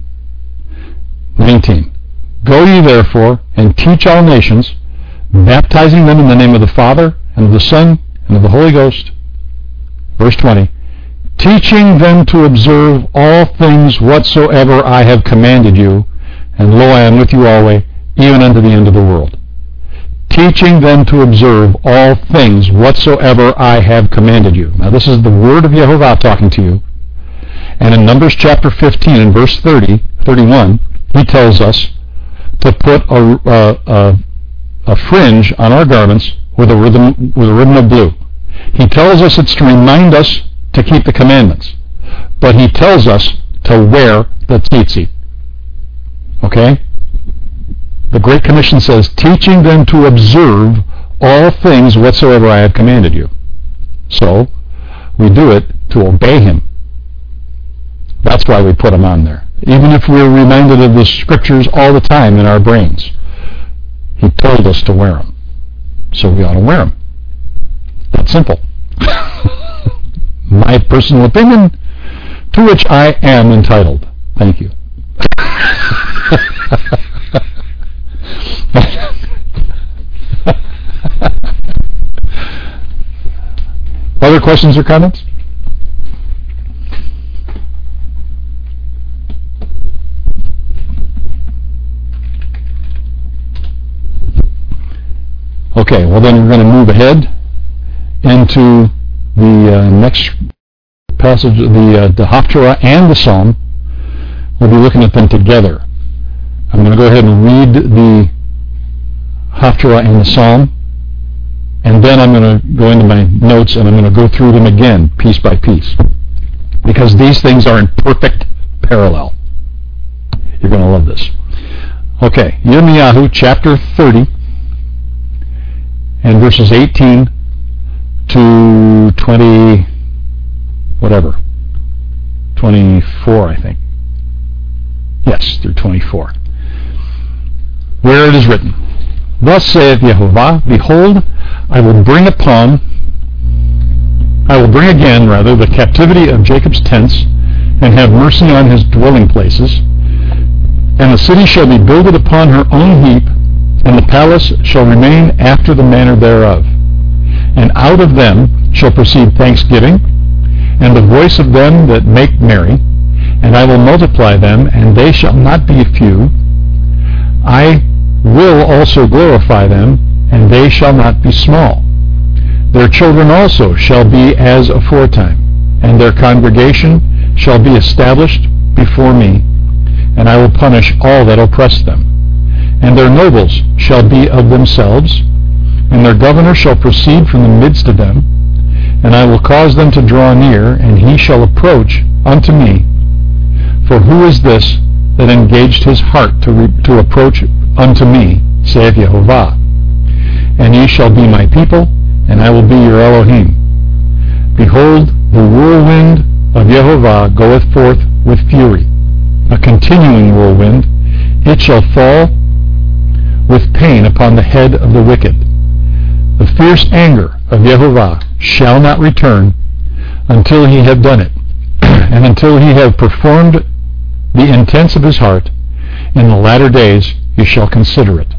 19. Go ye therefore and teach all nations, baptizing them in the name of the Father, and of the Son, and of the Holy Ghost. Verse 20. Teaching them to observe all things whatsoever I have commanded you, and lo, I am with you always, even unto the end of the world. teaching them to observe all things whatsoever I have commanded you. Now this is the word of Yehovah talking to you. And in Numbers chapter 15 and verse 31, he tells us to put a fringe on our garments with a ribbon of blue. He tells us it's to remind us to keep the commandments. But he tells us to wear the tzitzit. Okay? The Great Commission says, teaching them to observe all things whatsoever I have commanded you. So, we do it to obey him. That's why we put them on there. Even if we're reminded of the scriptures all the time in our brains. He told us to wear them. So we ought to wear them. That's simple. My personal opinion, to which I am entitled. Thank you. Other questions or comments? Okay, well then we're going to move ahead into the next passage, the Haftarah and the Psalm. We'll be looking at them together. I'm going to go ahead and read the Haftarah and the Psalm, and then I'm going to go into my notes and I'm going to go through them again, piece by piece, because these things are in perfect parallel. You're going to love this. Okay, Yirmiyahu chapter 30 and verses 18 to 20, whatever, 24, I think. Yes, through 24. Where it is written, Thus saith Yehovah, Behold, I will bring again, the captivity of Jacob's tents, and have mercy on his dwelling places. And the city shall be builded upon her own heap, and the palace shall remain after the manner thereof. And out of them shall proceed thanksgiving, and the voice of them that make merry, and I will multiply them, and they shall not be few. I will also glorify them, and they shall not be small. Their children also shall be as aforetime, and their congregation shall be established before me, and I will punish all that oppress them. And their nobles shall be of themselves, and their governor shall proceed from the midst of them, and I will cause them to draw near, and he shall approach unto me. For who is this that engaged his heart to approach unto me, saith Yehovah? And ye shall be my people, and I will be your Elohim. Behold, the whirlwind of Yehovah goeth forth with fury, a continuing whirlwind. It shall fall with pain upon the head of the wicked. The fierce anger of Yehovah shall not return until he have done it, and until he have performed the intents of his heart. In the latter days you shall consider it.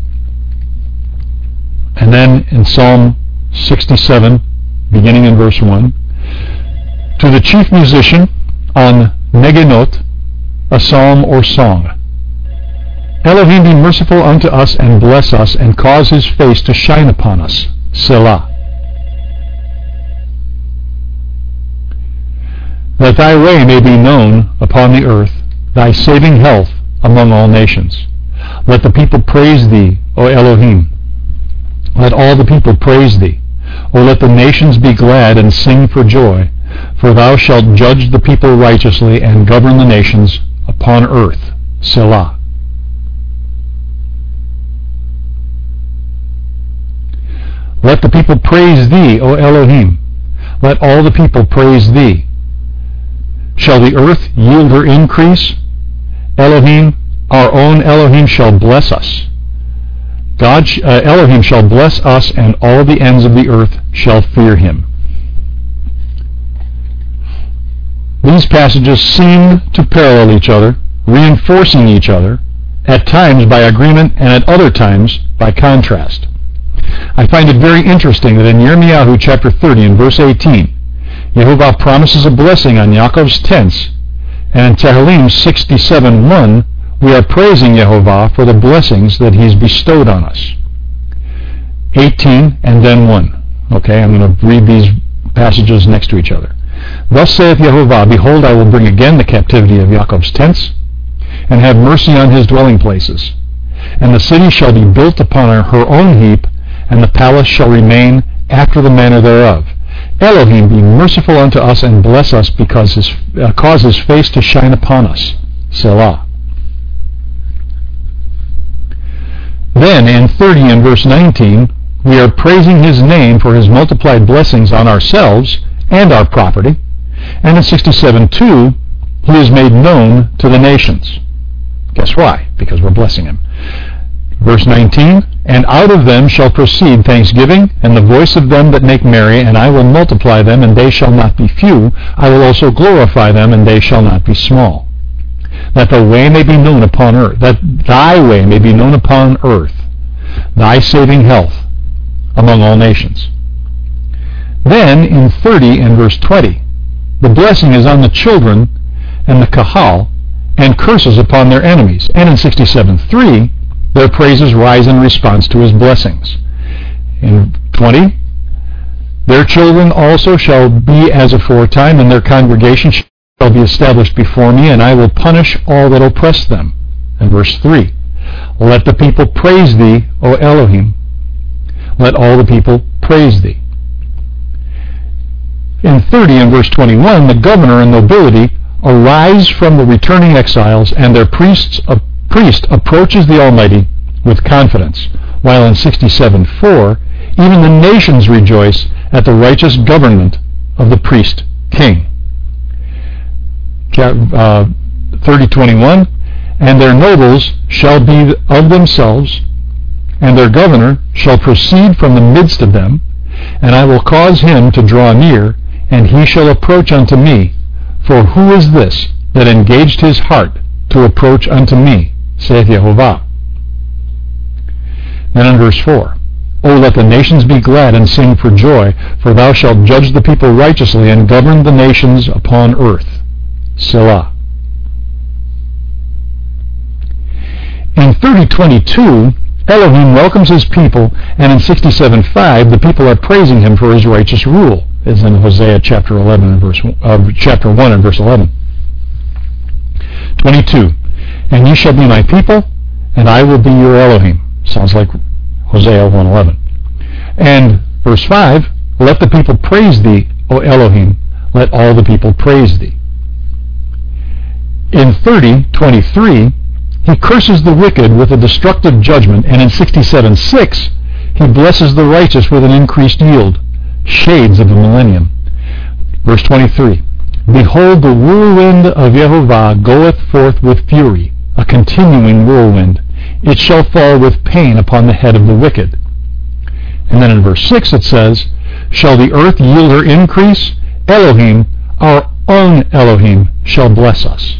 And then in Psalm 67, beginning in verse 1, to the chief musician on Negenot, a psalm or song. Elohim be merciful unto us, and bless us, and cause his face to shine upon us. Selah. That thy way may be known upon the earth, thy saving health among all nations. Let the people praise thee, O Elohim. Let all the people praise thee. O let the nations be glad and sing for joy, for thou shalt judge the people righteously and govern the nations upon earth. Selah. Let the people praise thee, O Elohim. Let all the people praise thee. Shall the earth yield her increase? Elohim, our own Elohim, shall bless us. Elohim shall bless us, and all the ends of the earth shall fear him. These passages seem to parallel each other, reinforcing each other, at times by agreement and at other times by contrast. I find it very interesting that in Yirmiyahu chapter 30 and verse 18, Yehovah promises a blessing on Yaakov's tents, and in Tehillim 67:1, we are praising Yehovah for the blessings that he's bestowed on us. 18, and then 1. Okay, I'm going to read these passages next to each other. Thus saith Yehovah, Behold, I will bring again the captivity of Jacob's tents, and have mercy on his dwelling places. And the city shall be built upon her own heap, and the palace shall remain after the manner thereof. Elohim be merciful unto us, and bless us, because cause his face to shine upon us. Selah. Then in 30 and verse 19, we are praising his name for his multiplied blessings on ourselves and our property. And in 67:2, he is made known to the nations. Guess why? Because we're blessing him. Verse 19, And out of them shall proceed thanksgiving, and the voice of them that make merry, and I will multiply them, and they shall not be few. I will also glorify them, and they shall not be small. That the way may be known upon earth, that thy way may be known upon earth, thy saving health among all nations. Then in 30 and verse 20, the blessing is on the children and the kahal, and curses upon their enemies. And in 67:3, their praises rise in response to his blessings. In 20, their children also shall be as aforetime, and their congregation shall be established before me, and I will punish all that oppress them. And verse 3, Let the people praise thee, O Elohim. Let all the people praise thee. In 30 and verse 21, the governor and nobility arise from the returning exiles, and their priest approaches the Almighty with confidence, while in 67:4, even the nations rejoice at the righteous government of the priest king. 30:21, And their nobles shall be of themselves, and their governor shall proceed from the midst of them, and I will cause him to draw near, and he shall approach unto me. For who is this that engaged his heart to approach unto me, saith Yehovah? Then in verse 4, O let the nations be glad and sing for joy, for thou shalt judge the people righteously and govern the nations upon earth. Selah. In 30:22, Elohim welcomes his people, and in 67:5, the people are praising him for his righteous rule, as in Hosea chapter 11 and chapter 1 and verse 11. 22, And ye shall be my people, and I will be your Elohim. Sounds like Hosea 1:11. And verse 5, Let the people praise thee, O Elohim. Let all the people praise thee. In 30:23, he curses the wicked with a destructive judgment, and in 67:6, he blesses the righteous with an increased yield. Shades of the millennium. Verse 23, Behold, the whirlwind of Yehovah goeth forth with fury, a continuing whirlwind. It shall fall with pain upon the head of the wicked. And then in verse 6 it says, Shall the earth yield her increase? Elohim, our own Elohim, shall bless us.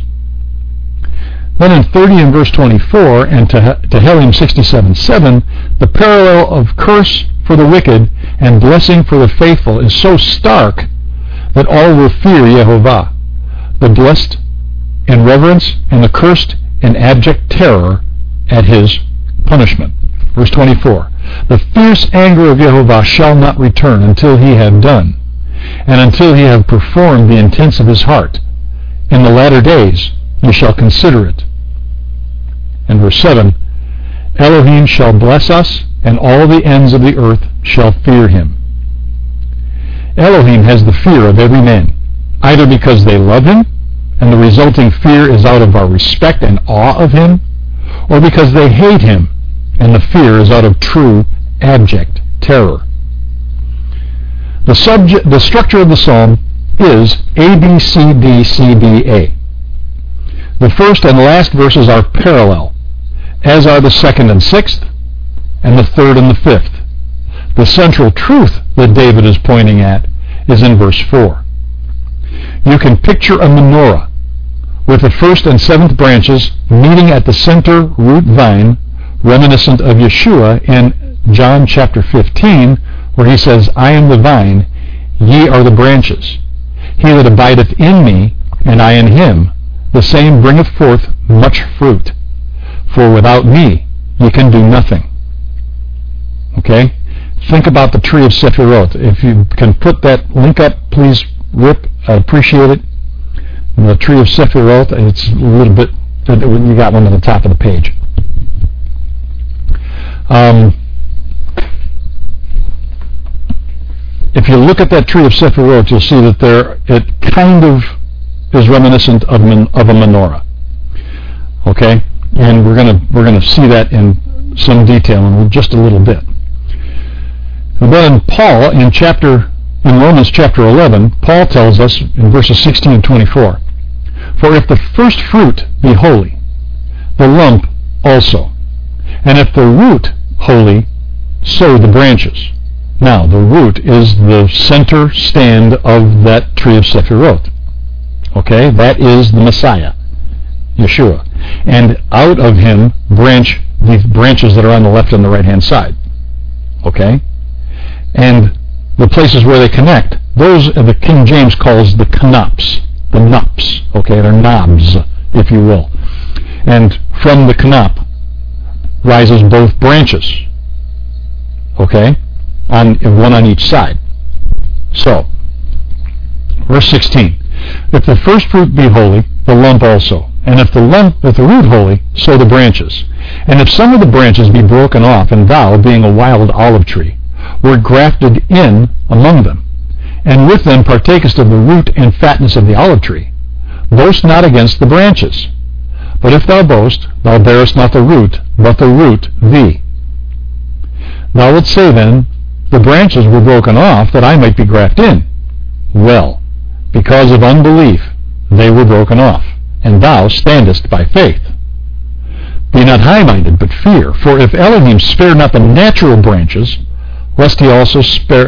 Then in 30 and verse 24, and Tehillim 67:7, the parallel of curse for the wicked and blessing for the faithful is so stark that all will fear Yehovah, the blessed in reverence and the cursed in abject terror at his punishment. Verse 24, The fierce anger of Yehovah shall not return until he have done, and until he have performed the intents of his heart. In the latter days you shall consider it. And verse 7, Elohim shall bless us, and all the ends of the earth shall fear him. Elohim has the fear of every man, either because they love him, and the resulting fear is out of our respect and awe of him, or because they hate him, and the fear is out of true, abject terror. The structure of the psalm is A, B, C, D, C, B, A. The first and last verses are parallel, as are the second and sixth, and the third and the fifth. The central truth that David is pointing at is in verse 4. You can picture a menorah with the first and seventh branches meeting at the center root vine, reminiscent of Yeshua in John chapter 15, where he says, I am the vine, ye are the branches. He that abideth in me, and I in him, the same bringeth forth much fruit. For without me ye can do nothing. Okay? think about the tree of Sephiroth. If you can put that link up, please, Rip. I appreciate it. And the tree of Sephiroth, it's a little bit, you got one at the top of the page. If you look at that tree of Sephiroth, you'll see that it kind of is reminiscent of a menorah. Okay, and we're gonna see that in some detail in just a little bit. And then Paul in Romans chapter 11, Paul tells us in verses 16 and 24, "For if the first fruit be holy, the lump also, and if the root holy, so the branches." Now, the root is the center stand of that tree of Sephiroth. Okay, that is the Messiah, Yeshua. And out of him branch the branches that are on the left and the right-hand side. Okay? And the places where they connect, those the King James calls the knops. The knops. Okay, they're knobs, if you will. And from the knop rises both branches. Okay? One on each side. So, verse 16. "If the first fruit be holy, the lump also. And if the root holy, so the branches. And if some of the branches be broken off, and thou, being a wild olive tree, were grafted in among them, and with them partakest of the root and fatness of the olive tree, boast not against the branches. But if thou boast, thou bearest not the root, but the root thee. Thou wilt say then, the branches were broken off, that I might be grafted in. Well, because of unbelief they were broken off, and thou standest by faith. Be not high-minded, but fear. For if Elohim spare not the natural branches, lest he also spare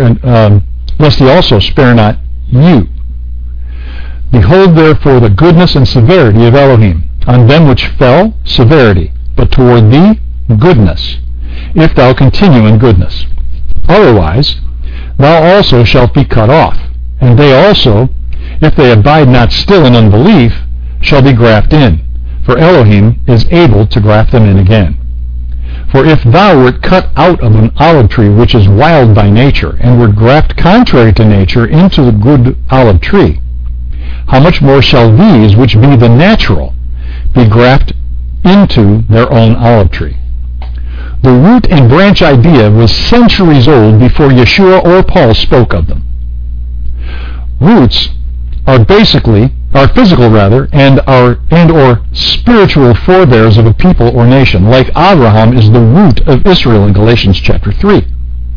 not you. Behold therefore the goodness and severity of Elohim. On them which fell, severity, but toward thee, goodness, if thou continue in goodness. Otherwise, thou also shalt be cut off, and they also, if they abide not still in unbelief, shall be grafted in, for Elohim is able to graft them in again. For if thou wert cut out of an olive tree which is wild by nature, and wert grafted contrary to nature into the good olive tree, how much more shall these, which be the natural, be grafted into their own olive tree? The root and branch idea was centuries old before Yeshua or Paul spoke of them. Roots are physical and or spiritual forebears of a people or nation, like Abraham is the root of Israel in Galatians chapter 3.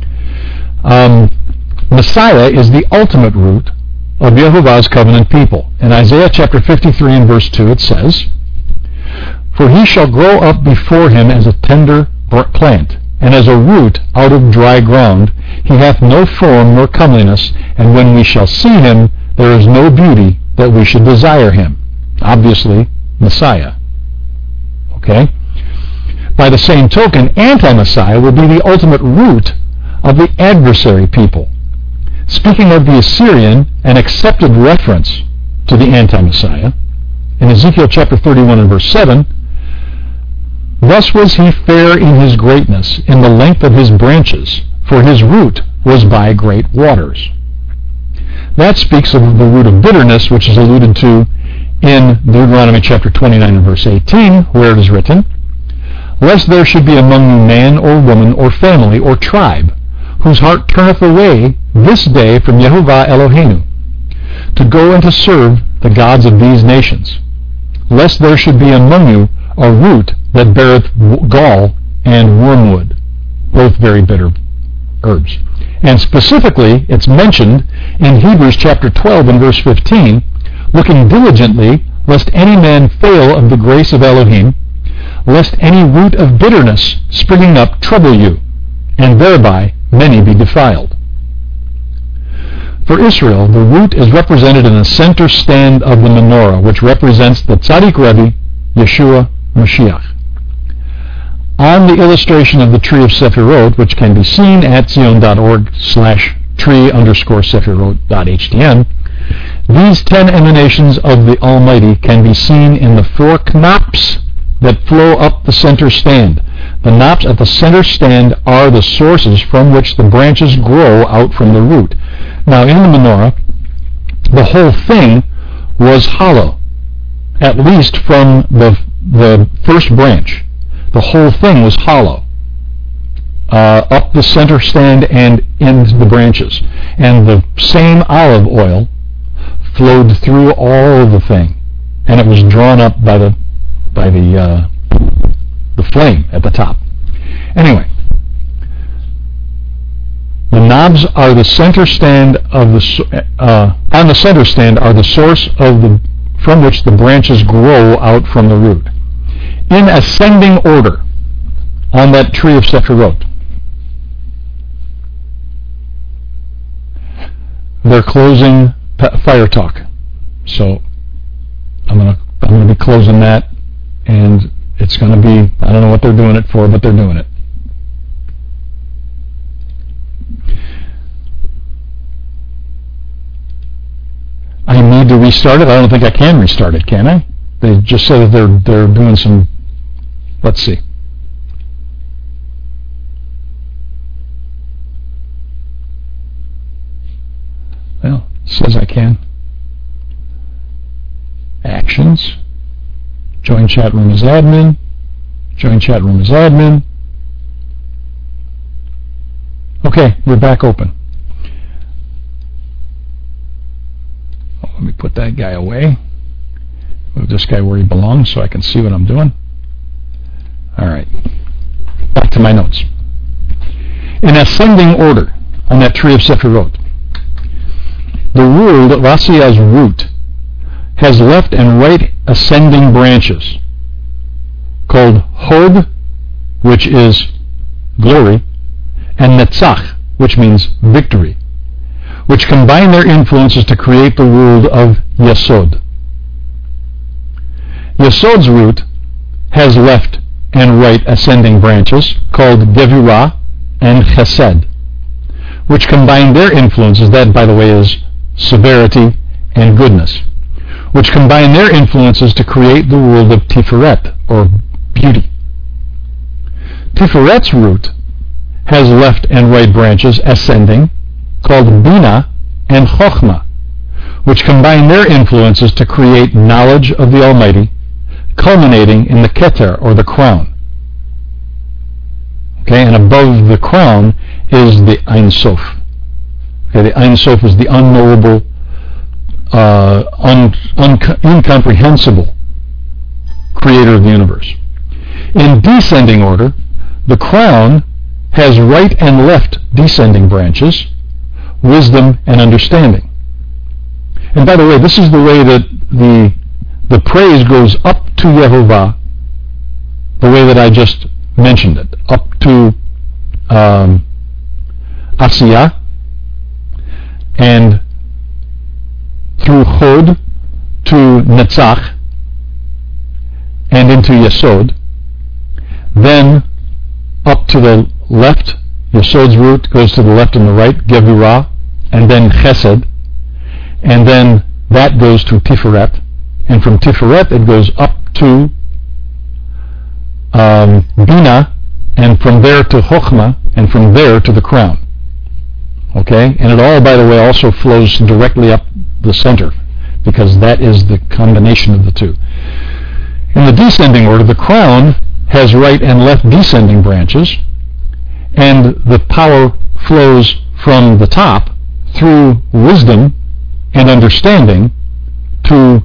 Messiah is the ultimate root of Yehovah's covenant people. In Isaiah chapter 53 and verse 2 it says, "For he shall grow up before him as a tender plant, and as a root out of dry ground. He hath no form nor comeliness, and when we shall see him, there is no beauty that we should desire him." Obviously, Messiah. Okay? By the same token, anti-Messiah will be the ultimate root of the adversary people. Speaking of the Assyrian, an accepted reference to the anti-Messiah, in Ezekiel chapter 31 and verse 7, "Thus was he fair in his greatness, in the length of his branches, for his root was by great waters." That speaks of the root of bitterness, which is alluded to in Deuteronomy chapter 29 and verse 18, where it is written, "Lest there should be among you man or woman or family or tribe, whose heart turneth away this day from Yehovah Eloheinu, to go and to serve the gods of these nations. Lest there should be among you a root that beareth gall and wormwood," both very bitter herbs. And specifically, it's mentioned in Hebrews chapter 12 and verse 15, "Looking diligently, lest any man fail of the grace of Elohim, lest any root of bitterness springing up trouble you, and thereby many be defiled." For Israel, the root is represented in the center stand of the menorah, which represents the Tzaddik Rebbe, Yeshua Mashiach. On the illustration of the tree of Sephiroth, which can be seen at zion.org/tree_sephiroth.htm, these 10 emanations of the Almighty can be seen in the 4 knops that flow up the center stand. The knobs at the center stand are the sources from which the branches grow out from the root. Now in the menorah, the whole thing was hollow, at least from the first branch. The whole thing was hollow, up the center stand and into the branches. And the same olive oil flowed through all of the thing, and it was drawn up by the flame at the top. Anyway, the knobs are the center stand of on the center stand are the source from which the branches grow out from the root, in ascending order on that tree of Sefirot. They're closing Fire Talk, so I'm gonna be closing that, and it's gonna be, I don't know what they're doing it for, but they're doing it. I need to restart it. I don't think I can restart it, can I? They just said that they're doing some. Let's see. Well, it says I can. Actions. Join chat room as admin. Join chat room as admin. Okay, we're back open. Let me put that guy away. Move this guy where he belongs so I can see what I'm doing. All right. Back to my notes. In ascending order on that tree of Sefirot, the ruled Rasiya's root has left and right ascending branches called Hod, which is glory, and Netzach, which means victory, which combine their influences to create the world of Yesod. Yesod's root has left and right ascending branches called Gevurah and Chesed, which combine their influences, that by the way is severity and goodness, which combine their influences to create the world of Tiferet, or beauty. Tiferet's root has left and right branches ascending called Bina and Chochmah, which combine their influences to create knowledge of the Almighty, culminating in the Keter, or the crown. Okay, and above the crown is the Ein Sof. Okay, the Ein Sof is the unknowable, incomprehensible creator of the universe. In descending order, the crown has right and left descending branches, wisdom and understanding. And by the way, this is the way that the praise goes up to Yehovah, the way that I just mentioned it, up to Asiyah, and through Hod to Netzach, and into Yesod, then up to the left. Yesod's root goes to the left and the right, Gevurah, and then Chesed, and then that goes to Tiferet, and from Tiferet it goes up to Bina, and from there to Chochmah, and from there to the crown. Okay? And it all, by the way, also flows directly up the center, because that is the combination of the two. In the descending order, the crown has right and left descending branches, and the power flows from the top through wisdom and understanding to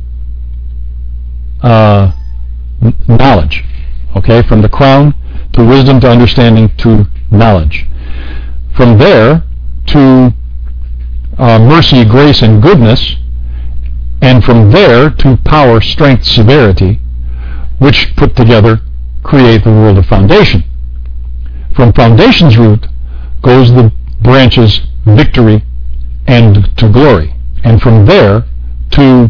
knowledge. Okay, from the crown to wisdom to understanding to knowledge. From there to mercy, grace, and goodness, and from there to power, strength, severity, which put together create the world of foundation. From foundation's root goes the branches victory and to glory, and from there to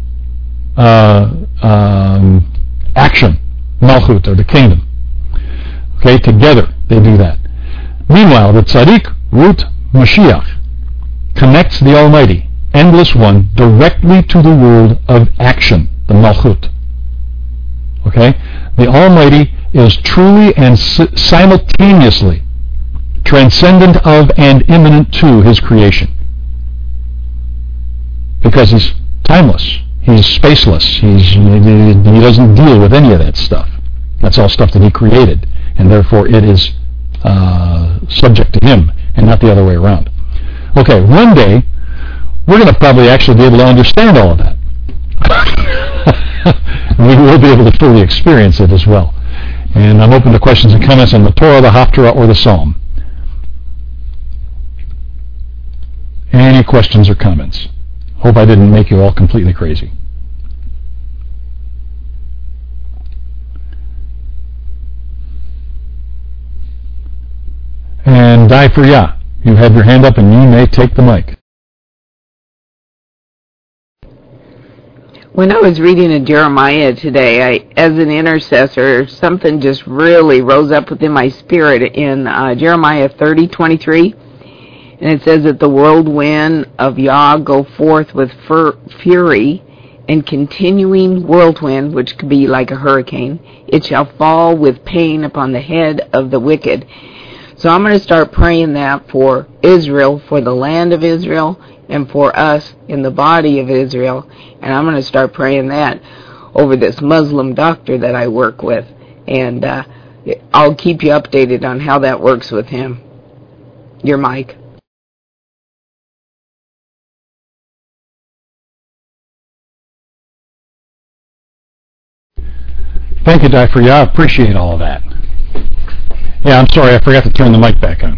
action, Malchut, or the kingdom. Okay, together they do that. Meanwhile, the Tzaddik root Mashiach connects the Almighty, Endless One, directly to the world of action, the Malchut. Okay, The Almighty is truly and simultaneously transcendent of and immanent to His creation. Because He's timeless. He's spaceless. He doesn't deal with any of that stuff. That's all stuff that He created, and therefore it is subject to Him, and not the other way around. Okay, one day, we're going to probably actually be able to understand all of that. We will be able to fully experience it as well. And I'm open to questions and comments on the Torah, the Haftarah, or the Psalm. Any questions or comments? Hope I didn't make you all completely crazy. And Dai for Ya, you have your hand up and you may take the mic. When I was reading in Jeremiah today, as an intercessor, something just really rose up within my spirit in Jeremiah 30:23. And it says that the whirlwind of Yah go forth with fury, and continuing whirlwind, which could be like a hurricane, it shall fall with pain upon the head of the wicked. So I'm going to start praying that for Israel, for the land of Israel, and for us in the body of Israel. And I'm going to start praying that over this Muslim doctor that I work with. And I'll keep you updated on how that works with him. Your mic. Thank you, Dai for Ya. I appreciate all of that. Yeah, I'm sorry, I forgot to turn the mic back on.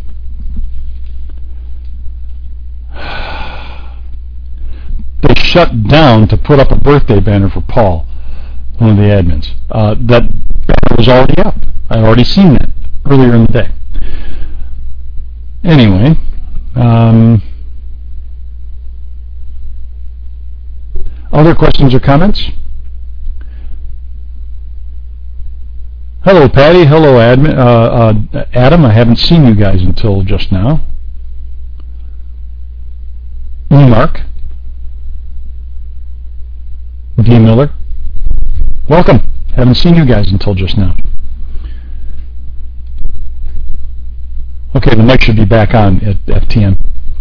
They shut down to put up a birthday banner for Paul, one of the admins. That banner was already up. I'd already seen that earlier in the day. Anyway, other questions or comments? Hello, Patty. Hello, Adam. I haven't seen you guys until just now. Mark. D. Miller. Welcome. Haven't seen you guys until just now. Okay, the mic should be back on at FTN.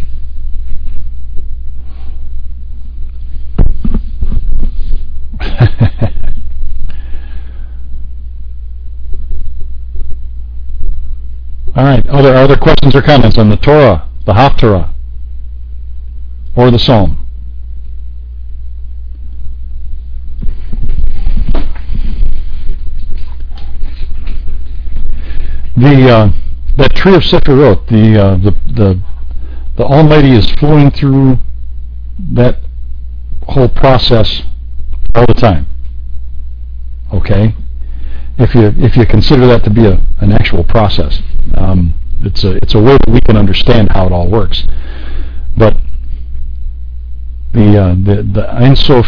All right. Are there questions or comments on the Torah, the Haftarah, or the Psalm? That tree of Sephirot, the Almighty is flowing through that whole process all the time. Okay. If you consider that to be an actual process, it's a way that we can understand how it all works. But the Ein Sof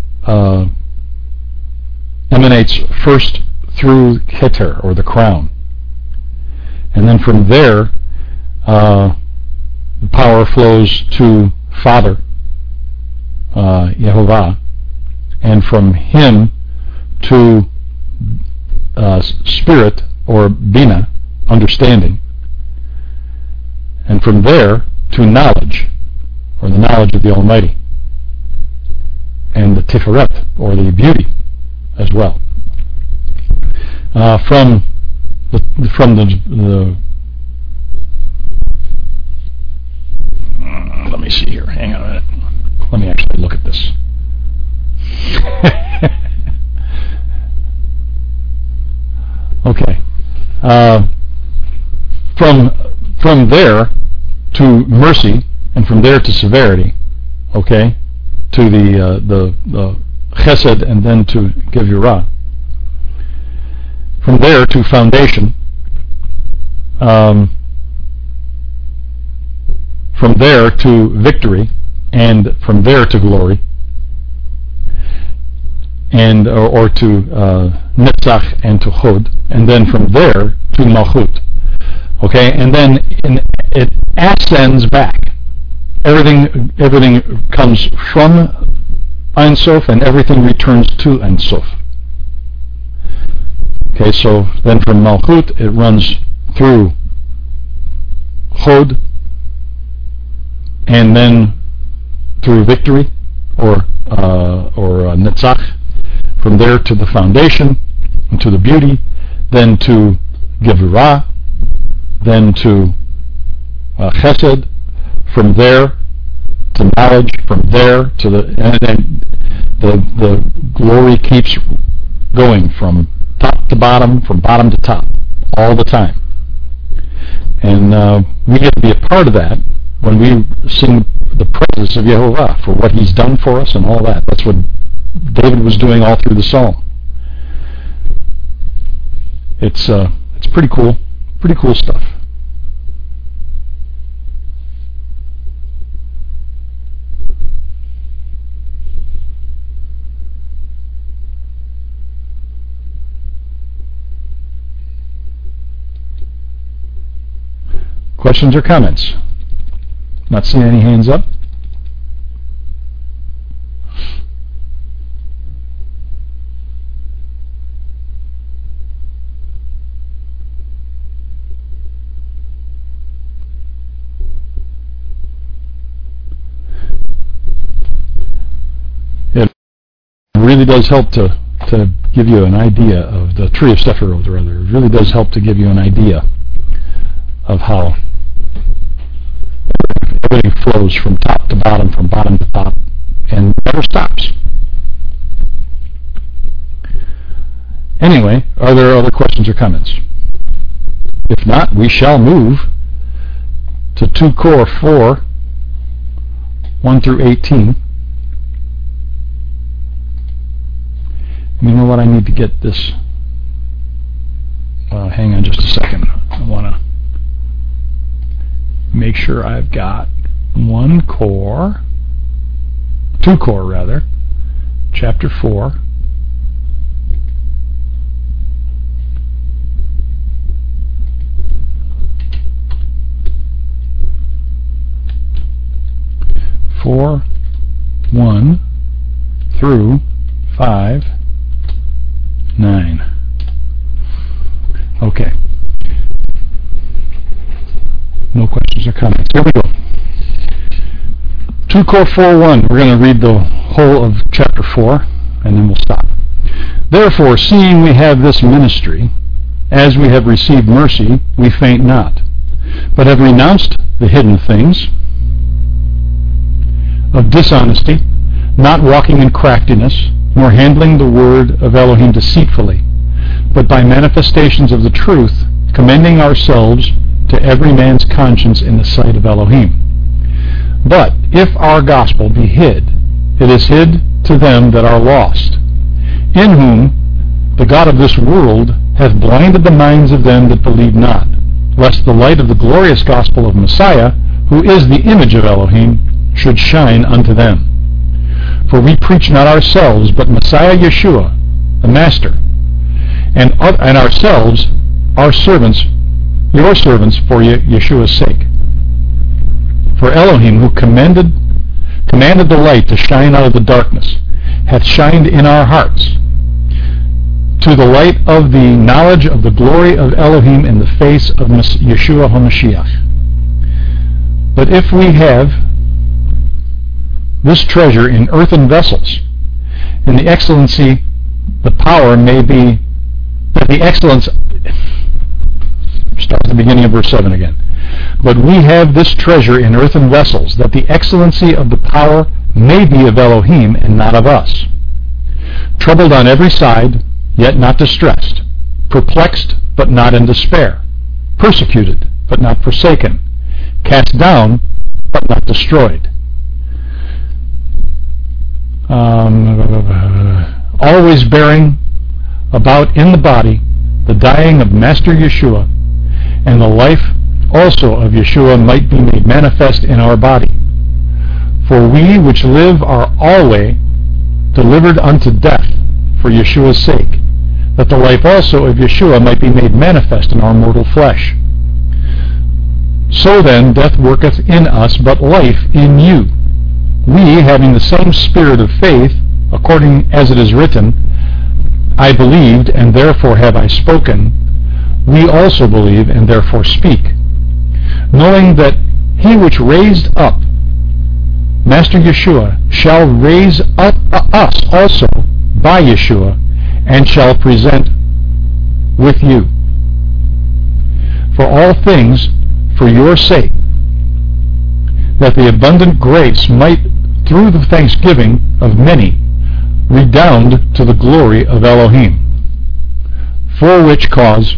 emanates first through Keter, or the crown, and then from there the power flows to Father Yehovah, and from Him to Spirit, or Bina, understanding, and from there to knowledge, or the knowledge of the Almighty, and the Tiferet, or the beauty, as well. From the let me see here. Hang on a minute. Let me actually look at this. Okay. From there to mercy, and from there to severity, okay, to the chesed, and then to gevurah. From there to foundation. From there to victory, and from there to glory, and or to netzach and to chod, and then from there to malchut. Okay, and then it ascends back. Everything comes from Ein Sof, and everything returns to Ein Sof. Okay, so then from Malchut it runs through Chod, and then through victory, or Netzach, from there to the foundation, and to the beauty, then to Gevurah, then to Chesed, from there to knowledge, from there to the glory keeps going from top to bottom, from bottom to top, all the time. And we get to be a part of that when we sing the praises of Yehovah for what He's done for us and all that. That's what David was doing all through the psalm. It's pretty cool stuff. Questions or comments? Not seeing any hands up. It really does help to give you an idea of the tree of Sephiroth, or rather. It really does help to give you an idea of how everything flows from top to bottom, from bottom to top, and never stops. Anyway, are there other questions or comments? If not, we shall move to 2 Core 4, 1 through 18. You know what? I need to get this. Hang on just a second. I want to make sure I've got 2 Core rather, chapter 4. Four, 1 through 5, 9. Okay. No questions or comments. Here we go. 2 Core 4:1. We're going to read the whole of chapter 4, and then we'll stop. Therefore, seeing we have this ministry, as we have received mercy, we faint not, but have renounced the hidden things of dishonesty, not walking in craftiness, nor handling the word of Elohim deceitfully, but by manifestations of the truth, commending ourselves to every man's conscience in the sight of Elohim. But if our gospel be hid, it is hid to them that are lost, in whom the God of this world hath blinded the minds of them that believe not, lest the light of the glorious gospel of Messiah, who is the image of Elohim, should shine unto them. For we preach not ourselves, but Messiah Yeshua, the Master, and ourselves, our servants, your servants, for Yeshua's sake. For Elohim, who commanded the light to shine out of the darkness, hath shined in our hearts, to the light of the knowledge of the glory of Elohim in the face of Yeshua HaMashiach. But if we have this treasure in earthen vessels, in the excellency, the power may be, that the excellence, start at the beginning of verse 7 again. But we have this treasure in earthen vessels, that the excellency of the power may be of Elohim and not of us. Troubled on every side, yet not distressed. Perplexed, but not in despair. Persecuted, but not forsaken. Cast down, but not destroyed. Always bearing about in the body the dying of Master Yeshua, and the life also of Yeshua might be made manifest in our body. For we which live are always delivered unto death for Yeshua's sake, that the life also of Yeshua might be made manifest in our mortal flesh. So then death worketh in us, but life in you. We, having the same spirit of faith, according as it is written, I believed, and therefore have I spoken, we also believe, and therefore speak, knowing that he which raised up Master Yeshua shall raise up us also by Yeshua, and shall present with you. For all things for your sake, that the abundant grace might, through the thanksgiving of many, redound to the glory of Elohim. For which cause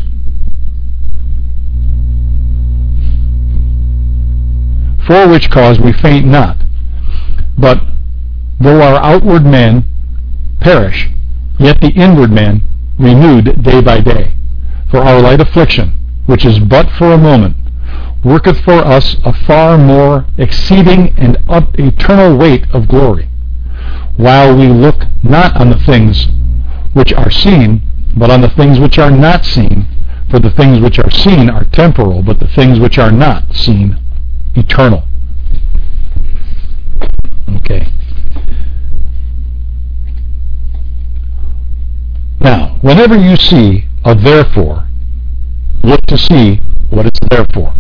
we faint not, but though our outward man perish, yet the inward man renewed day by day. For our light affliction, which is but for a moment, worketh for us a far more exceeding and eternal weight of glory, while we look not on the things which are seen, but on the things which are not seen. For the things which are seen are temporal, but the things which are not seen eternal. Okay. Now, whenever you see a therefore, look to see what it's there for.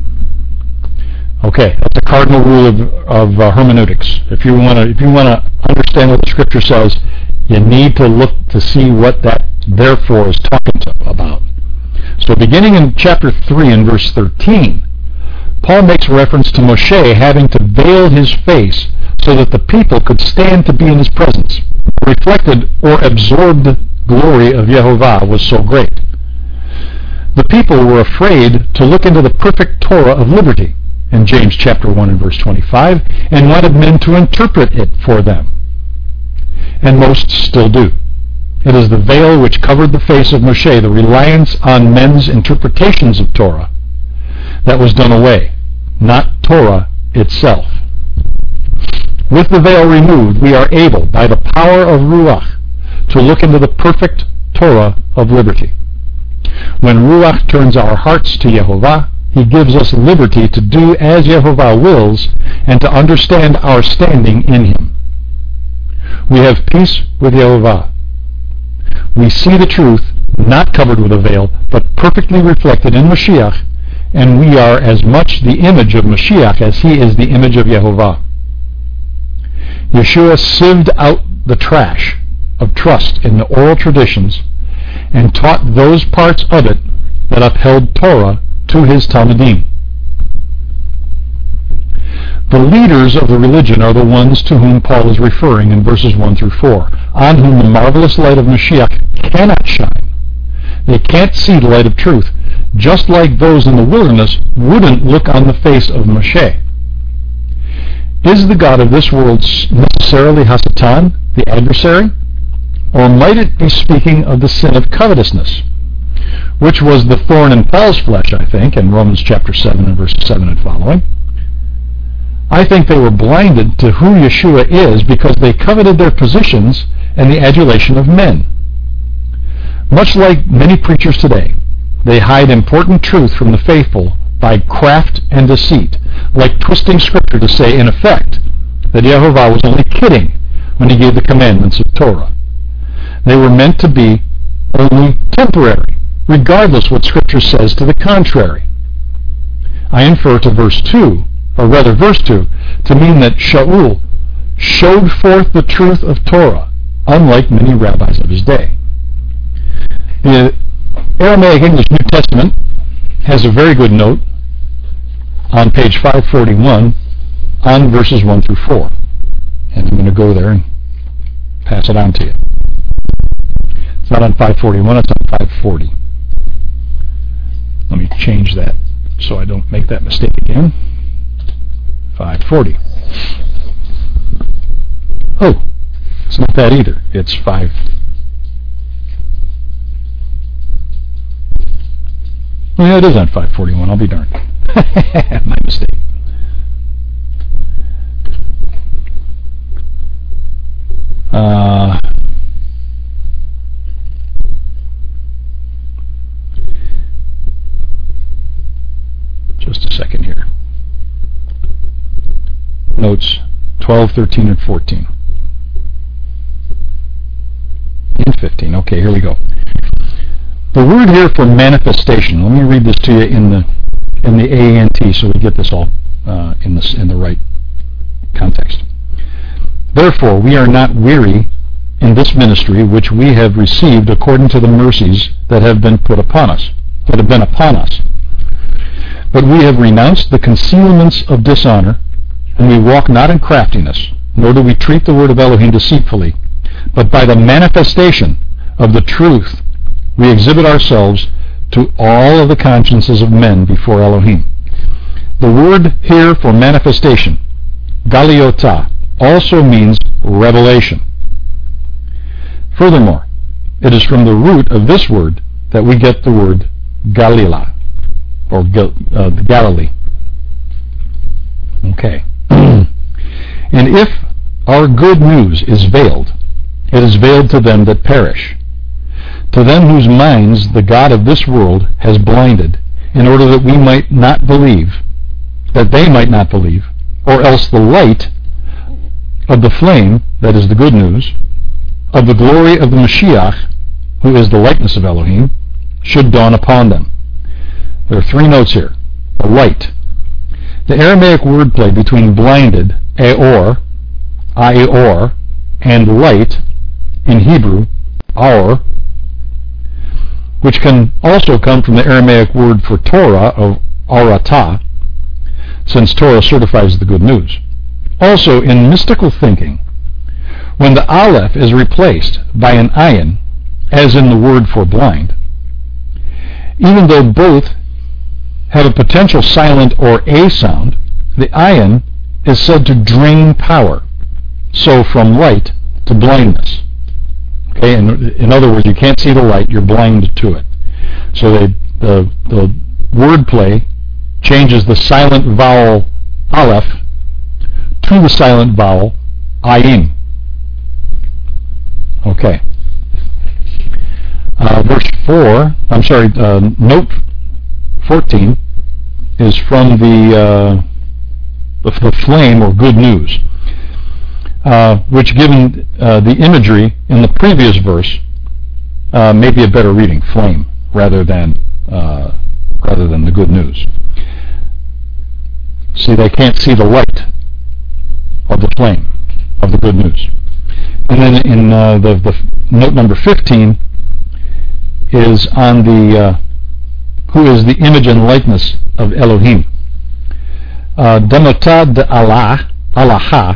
Okay, that's a cardinal rule of hermeneutics. If you want to understand what the Scripture says, you need to look to see what that therefore is talking about. So beginning in chapter 3 and verse 13, Paul makes reference to Moshe having to veil his face so that the people could stand to be in his presence. The reflected or absorbed glory of Yehovah was so great. The people were afraid to look into the perfect Torah of liberty in James chapter 1 and verse 25, and wanted men to interpret it for them. And most still do. It is the veil which covered the face of Moshe, the reliance on men's interpretations of Torah, that was done away, not Torah itself. With the veil removed, we are able, by the power of Ruach, to look into the perfect Torah of liberty. When Ruach turns our hearts to Yehovah, he gives us liberty to do as Yehovah wills and to understand our standing in him. We have peace with Yehovah. We see the truth, not covered with a veil, but perfectly reflected in Mashiach, and we are as much the image of Mashiach as he is the image of Yehovah. Yeshua sieved out the trash of trust in the oral traditions and taught those parts of it that upheld Torah to his Talmudim. The leaders of the religion are the ones to whom Paul is referring in verses 1 through 4, on whom the marvelous light of Mashiach cannot shine. They can't see the light of truth, just like those in the wilderness wouldn't look on the face of Moshe. Is the God of this world necessarily Hasatan, the adversary? Or might it be speaking of the sin of covetousness, which was the thorn in Paul's flesh, I think, in Romans chapter 7 and verse 7 and following? I think they were blinded to who Yeshua is because they coveted their positions and the adulation of men. Much like many preachers today, they hide important truth from the faithful by craft and deceit, like twisting Scripture to say, in effect, that Yehovah was only kidding when he gave the commandments of Torah. They were meant to be only temporary, regardless what Scripture says to the contrary. I infer to verse 2, to mean that Shaul showed forth the truth of Torah, unlike many rabbis of his day. The Aramaic English New Testament has a very good note on page 541 on verses 1 through 4. And I'm going to go there and pass it on to you. It's not on 541, it's on 540. Let me change that so I don't make that mistake again. 540. Oh, it's not that either. It's 5. Oh, yeah, it is on 541. I'll be darned. My mistake. Just a second here. Notes 12, 13, and 14. and 15. Okay, here we go. The word here for manifestation. Let me read this to you in the AANT so we get this all in the right context. Therefore, we are not weary in this ministry which we have received according to the mercies that have been upon us. But we have renounced the concealments of dishonor, and we walk not in craftiness, nor do we treat the word of Elohim deceitfully, but by the manifestation of the truth we exhibit ourselves to all of the consciences of men before Elohim. The word here for manifestation, galiota, also means revelation. Furthermore, it is from the root of this word that we get the word Galilah, or Galilee. Okay. And if our good news is veiled, it is veiled to them that perish, to them whose minds the God of this world has blinded, in order that we might not believe, that they might not believe, or else the light of the flame, that is the good news, of the glory of the Mashiach, who is the likeness of Elohim, should dawn upon them. There are 3 notes here. The light. The Aramaic wordplay between blinded, aor, and light, in Hebrew, aor, which can also come from the Aramaic word for Torah, of aratah, since Torah certifies the good news. Also, in mystical thinking, when the aleph is replaced by an ayin, as in the word for blind, even though both have a potential silent or a sound, the ayin is said to drain power, so from light to blindness. Okay, in other words, you can't see the light, you're blind to it. So the wordplay changes the silent vowel aleph to the silent vowel ayin. Okay. Note 14 is from the flame or good news, which, given the imagery in the previous verse, may be a better reading, flame, rather than the good news. See, they can't see the light of the flame of the good news. And then in the note number 15 is on the who is the image and likeness of Elohim. Damotah de Alaha,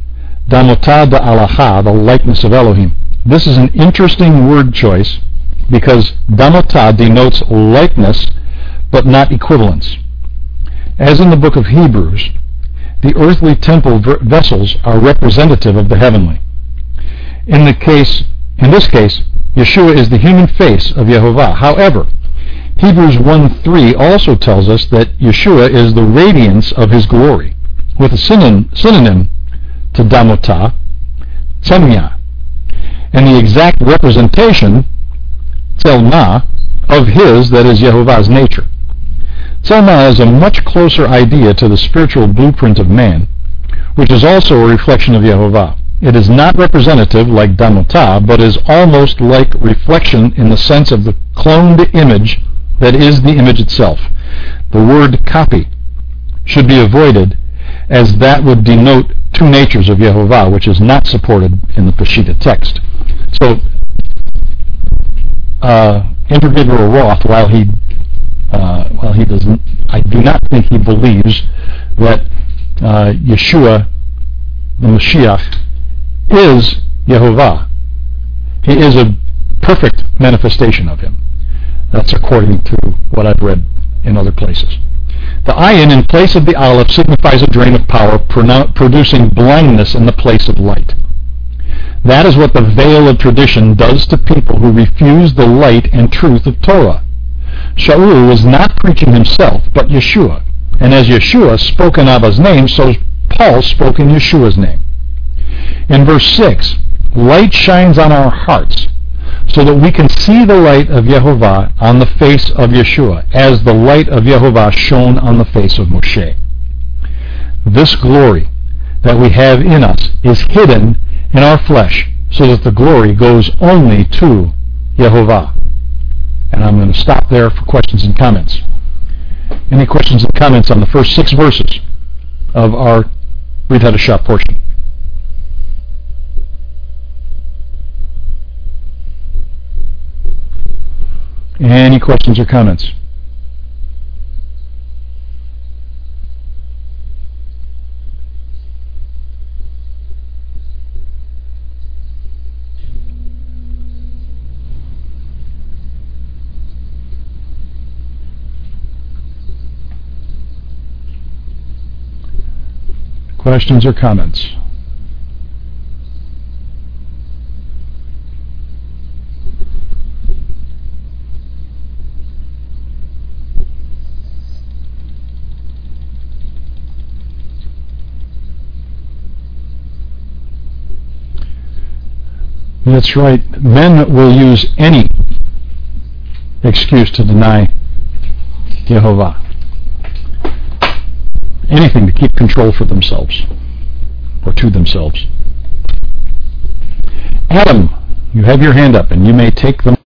the likeness of Elohim. This is an interesting word choice because Damotah denotes likeness but not equivalence. As in the book of Hebrews, the earthly temple vessels are representative of the heavenly. In this case, Yeshua is the human face of Yehovah. However, Hebrews 1:3 also tells us that Yeshua is the radiance of his glory, with a synonym to Damotah, Tzemia, and the exact representation, Tzelma, of his, that is Yehovah's nature. Tzelma is a much closer idea to the spiritual blueprint of man, which is also a reflection of Yehovah. It is not representative like Damotah, but is almost like reflection in the sense of the cloned image that is the image itself. The word copy should be avoided, as that would denote 2 natures of Yehovah, which is not supported in the Peshitta text. So, Gabriel Roth, while he doesn't, I do not think he believes that Yeshua, the Mashiach, is Yehovah. He is a perfect manifestation of him. That's according to what I've read in other places. The ayin in place of the aleph signifies a drain of power, producing blindness in the place of light. That is what the veil of tradition does to people who refuse the light and truth of Torah. Shaul was not preaching himself, but Yeshua. And as Yeshua spoke in Abba's name, so Paul spoke in Yeshua's name. In verse 6, light shines on our hearts, so that we can see the light of Yehovah on the face of Yeshua, as the light of Yehovah shone on the face of Moshe. This glory that we have in us is hidden in our flesh, so that the glory goes only to Yehovah. And I'm going to stop there for questions and comments. Any questions and comments on the first 6 verses of our Brit Hadashah portion? Any questions or comments? Questions or comments? That's right. Men will use any excuse to deny Yehovah. Anything to keep control for themselves or to themselves. Adam, you have your hand up and you may take them.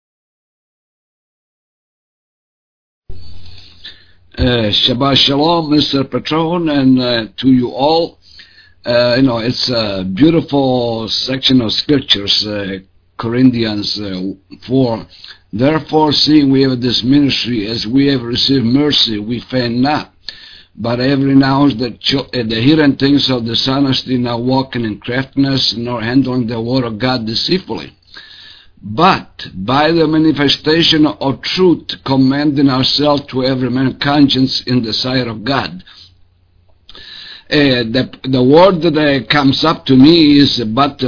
Shabbat Shalom, Mr. Patron, and to you all. It's a beautiful section of scriptures, Corinthians 4. Therefore, seeing we have this ministry, as we have received mercy, we faint not. But I have renounced the hidden things of dishonesty, not walking in craftiness, nor handling the word of God deceitfully. But by the manifestation of truth, commending ourselves to every man's conscience in the sight of God. The word that comes up to me is but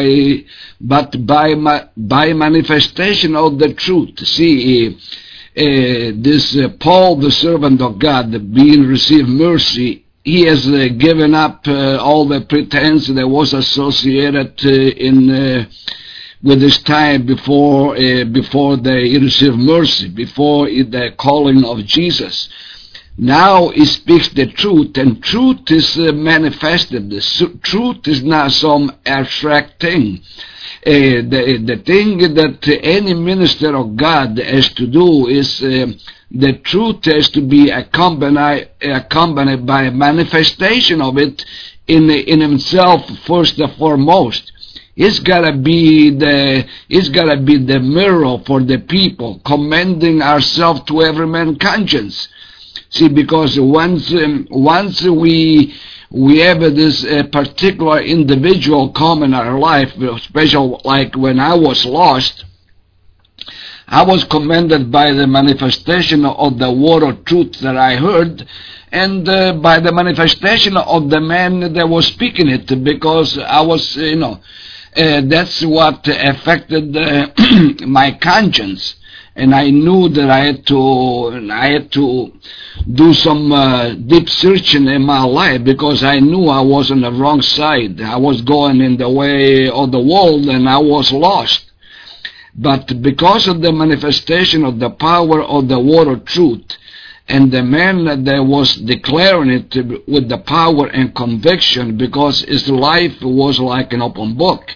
by manifestation of the truth. See, this Paul, the servant of God, being received mercy, he has given up all the pretense that was associated with his time before he received mercy, before the calling of Jesus. Now he speaks the truth, and truth is manifested. The truth is not some abstract thing. The thing that any minister of God has to do is the truth has to be accompanied by manifestation of it in himself first and foremost. It's gotta be the mirror for the people, commending ourselves to every man's conscience. See, because once we have this particular individual come in our life, especially like when I was lost, I was commended by the manifestation of the word of truth that I heard, and by the manifestation of the man that was speaking it, because I was, that's what affected my conscience. And I knew that I had to do some deep searching in my life, because I knew I was on the wrong side. I was going in the way of the world, and I was lost. But because of the manifestation of the power of the word of truth, and the man that was declaring it with the power and conviction, because his life was like an open book,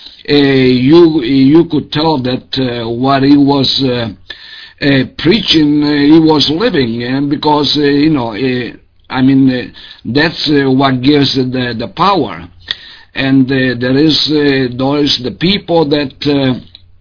you could tell that what he was preaching, he was living, and because that's what gives the power. And there is the people that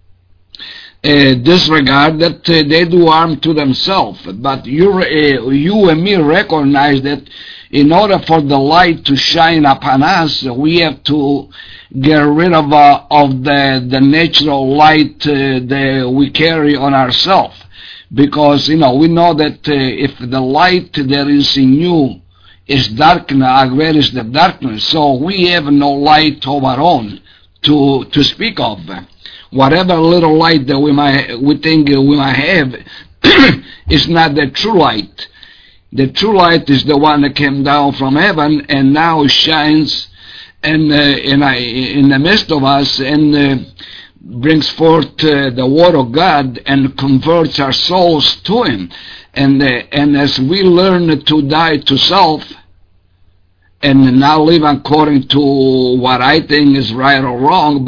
disregard that, they do harm to themselves. But you and me recognize that in order for the light to shine upon us, we have to get rid of the natural light that we carry on ourselves. Because, we know that if the light that is in you is darkness, where is the darkness? So we have no light of our own to speak of. Whatever little light that we think we might have is not the true light. The true light is the one that came down from heaven and now shines in the midst of us, and brings forth the word of God and converts our souls to Him. And as we learn to die to self and now live according to what I think is right or wrong, but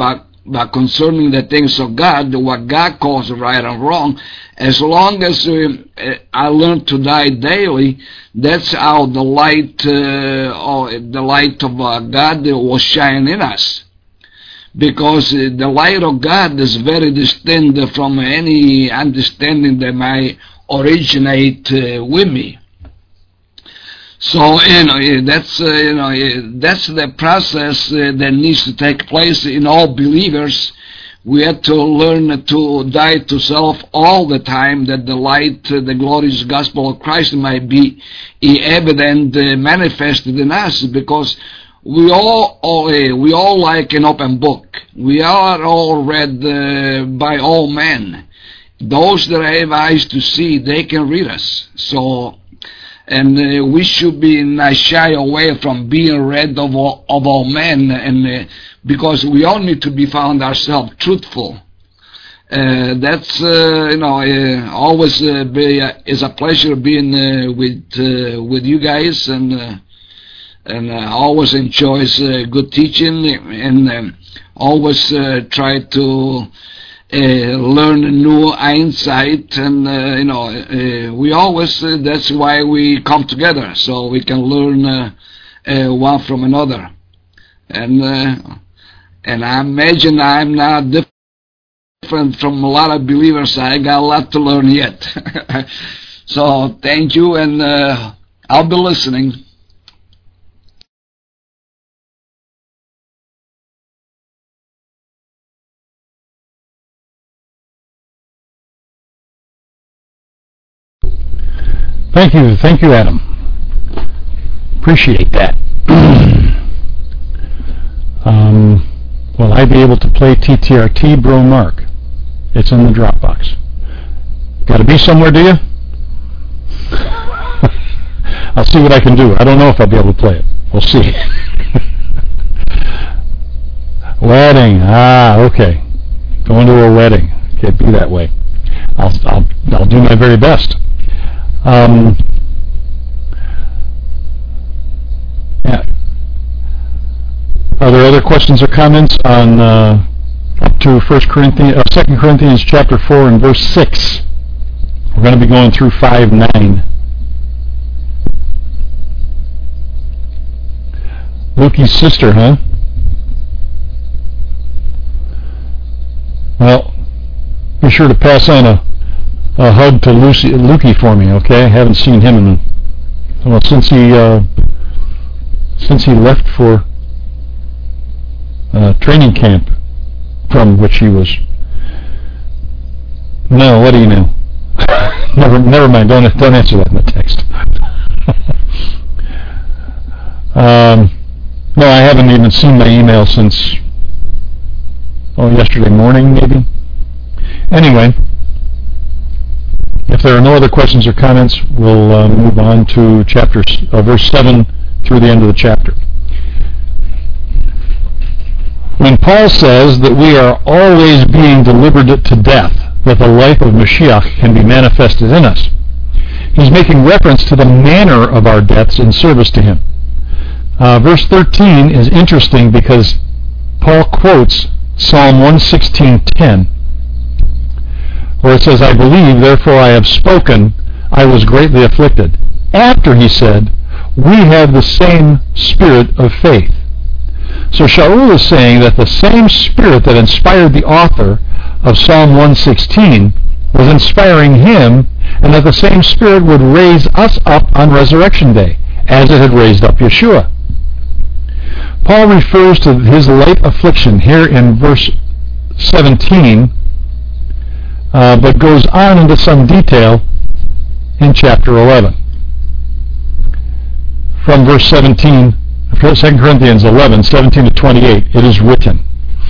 but concerning the things of God, what God calls right and wrong, as long as I learn to die daily, that's how the light of God will shine in us. Because the light of God is very distinct from any understanding that might originate with me. So that's the process that needs to take place in all believers. We have to learn to die to self all the time, that the light, the glorious gospel of Christ might be evident, manifested in us, because we all like an open book. We are all read by all men. Those that have eyes to see, they can read us. So, and we should be not shy away from being read of all men, and because we all need to be found ourselves truthful. That's always is a pleasure being with you guys, and always enjoys good teaching, and always try to learn new insight, and we always that's why we come together, so we can learn one from another, and I imagine I'm not different from a lot of believers. I got a lot to learn yet. So thank you, and I'll be listening. Thank you, Adam. Appreciate that. Will I be able to play TTRT, Bro Mark? It's in the Dropbox. Got to be somewhere, do you? I'll see what I can do. I don't know if I'll be able to play it. We'll see. Wedding. Okay. Going to a wedding. Can't be that way. I'll do my very best. Yeah. Are there other questions or comments on up to 2 Corinthians chapter 4 and verse 6? We're going to be going through 5:9. Lukey's sister, huh? Well, be sure to pass on a hug to Lukey for me, okay? I haven't seen him since he left for training camp, from which he was. No, what do you know? Never mind. Don't answer that in the text. No, I haven't even seen my email since yesterday morning, maybe. Anyway. If there are no other questions or comments, we'll move on to verse 7 through the end of the chapter. When Paul says that we are always being delivered to death, that the life of Mashiach can be manifested in us, he's making reference to the manner of our deaths in service to him. Verse 13 is interesting because Paul quotes Psalm 116:10. Where it says, I believe, therefore I have spoken, I was greatly afflicted. After he said, we have the same spirit of faith. So Shaul is saying that the same spirit that inspired the author of Psalm 116 was inspiring him, and that the same spirit would raise us up on Resurrection Day, as it had raised up Yeshua. Paul refers to his light affliction here in verse 17, but goes on into some detail in chapter 11. From verse 17, 2 Corinthians 11, 17 to 28, it is written,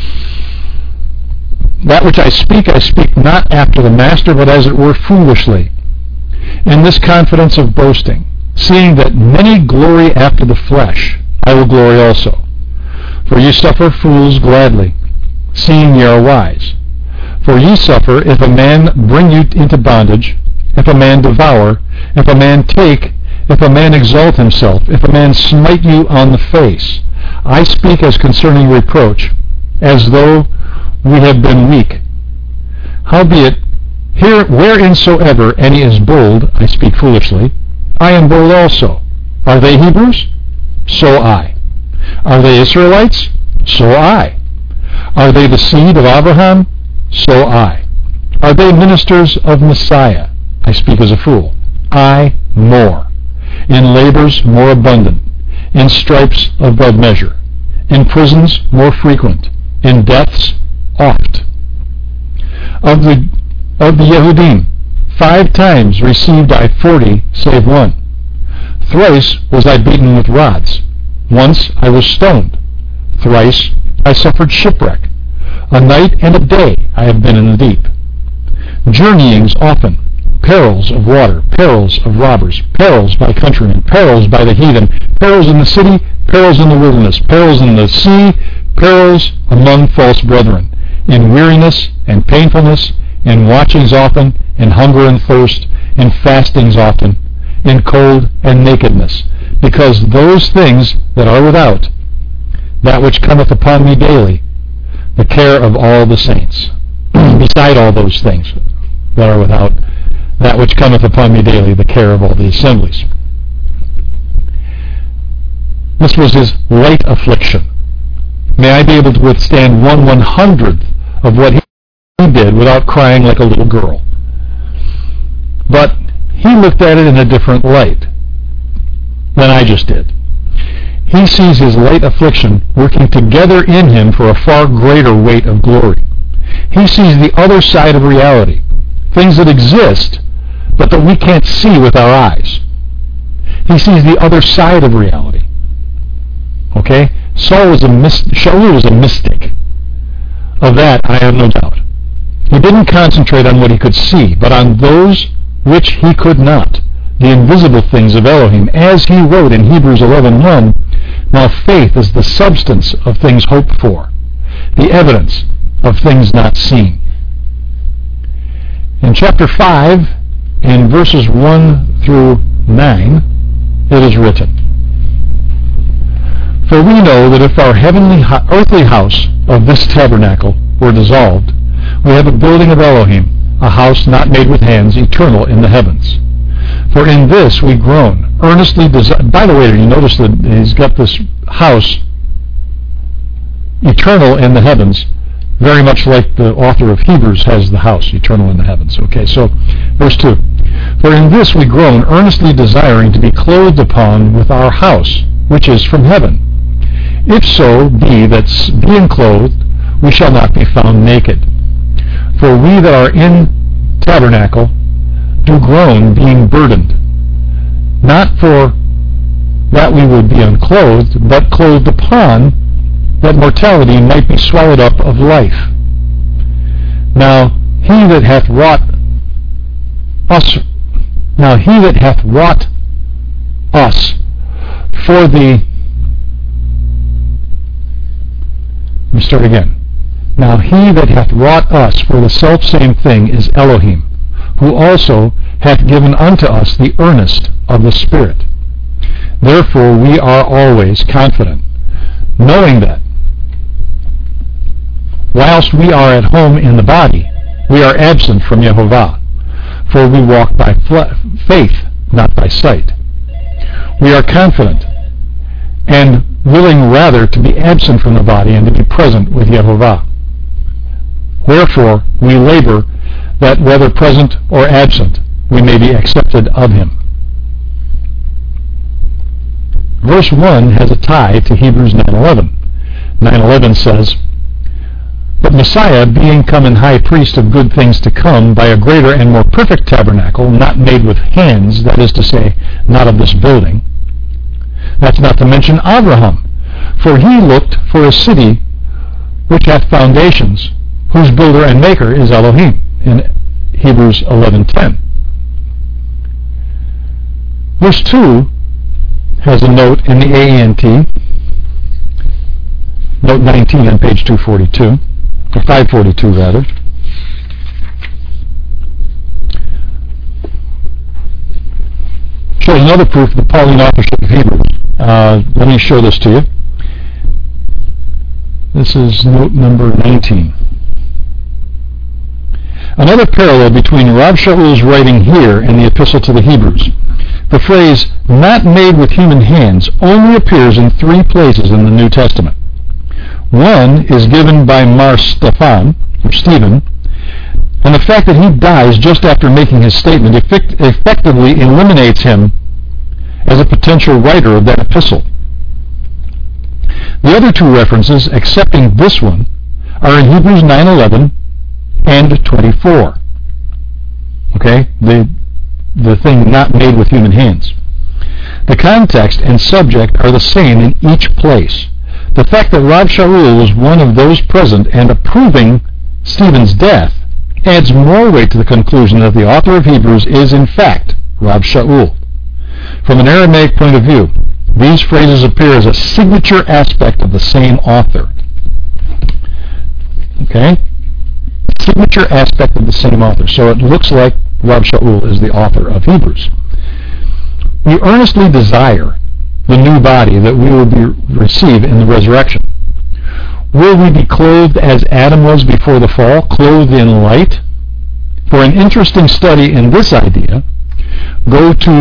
That which I speak not after the master, but as it were foolishly, in this confidence of boasting, seeing that many glory after the flesh, I will glory also. For ye suffer fools gladly, seeing ye are wise. For ye suffer if a man bring you into bondage, if a man devour, if a man take, if a man exalt himself, if a man smite you on the face. I speak as concerning reproach, as though we have been weak. Howbeit, here whereinsoever any is bold, I speak foolishly, I am bold also. Are they Hebrews? So I. Are they Israelites? So I. Are they the seed of Abraham? So I. Are they ministers of Messiah? I speak as a fool. I more. In labors more abundant. In stripes above measure. In prisons more frequent. In deaths oft. Of the Yehudim, 5 times received I 40, save one. Thrice was I beaten with rods. Once I was stoned. Thrice I suffered shipwreck. A night and a day I have been in the deep. Journeyings often, perils of water, perils of robbers, perils by countrymen, perils by the heathen, perils in the city, perils in the wilderness, perils in the sea, perils among false brethren, in weariness and painfulness, in watchings often, in hunger and thirst, in fastings often, in cold and nakedness, because those things that are without, that which cometh upon me daily, the care of all the saints, beside all those things that are without, that which cometh upon me daily, the care of all the assemblies. This was his light affliction. May I be able to withstand 1/100th of what he did without crying like a little girl. But he looked at it in a different light than I just did. He sees his light affliction working together in him for a far greater weight of glory. He sees the other side of reality, things that exist, but that we can't see with our eyes. He sees the other side of reality. Okay? Shaul was a mystic. Of that, I have no doubt. He didn't concentrate on what he could see, but on those which he could not, the invisible things of Elohim, as he wrote in Hebrews 11:1, now faith is the substance of things hoped for, the evidence of things not seen. In chapter 5, in verses 1 through 9, it is written, For we know that if our earthly house of this tabernacle were dissolved, we have a building of Elohim, a house not made with hands, eternal in the heavens. For in this we groan, earnestly desire. By the way, you notice that he's got this house, eternal in the heavens, very much like the author of Hebrews has the house, eternal in the heavens. Okay, so verse 2. For in this we groan, earnestly desiring to be clothed upon with our house, which is from heaven. If so be that being clothed, we shall not be found naked. For we that are in tabernacle do groan, being burdened, not for that we would be unclothed, but clothed upon, that mortality might be swallowed up of life. Now he that hath wrought us for the Let me start again. Now he that hath wrought us for the selfsame thing is Elohim, who also hath given unto us the earnest of the Spirit. Therefore we are always confident, knowing that, whilst we are at home in the body, we are absent from Yehovah, for we walk by faith, not by sight. We are confident, and willing rather to be absent from the body and to be present with Yehovah. Wherefore we labor that whether present or absent, we may be accepted of him. Verse 1 has a tie to Hebrews 9:11. 9:11 says, But Messiah, being come in high priest of good things to come, by a greater and more perfect tabernacle, not made with hands, that is to say, not of this building. That's not to mention Abraham, for he looked for a city which hath foundations, whose builder and maker is Elohim, in Hebrews 11:10. Verse 2 has a note in the AENT, note 19 on page 242, or 542 rather. Shows another proof of the Pauline authorship of Hebrews. Let me show this to you. This is note number 19. Another parallel between Rav Shaul's writing here and the Epistle to the Hebrews. The phrase, not made with human hands, only appears in 3 places in the New Testament. One is given by Mar Stephan, or Stephen, and the fact that he dies just after making his statement effectively eliminates him as a potential writer of that epistle. The other 2 references, excepting this one, are in Hebrews 9:11 and 24. Okay? The thing not made with human hands. The context and subject are the same in each place. The fact that Rav Shaul was one of those present and approving Stephen's death adds more weight to the conclusion that the author of Hebrews is in fact Rav Shaul. From an Aramaic point of view, these phrases appear as a signature aspect of the same author. Okay? Signature aspect of the same author. So it looks like Rav Shaul is the author of Hebrews. We earnestly desire the new body that we will receive in the resurrection. Will we be clothed as Adam was before the fall, clothed in light? For an interesting study in this idea, go to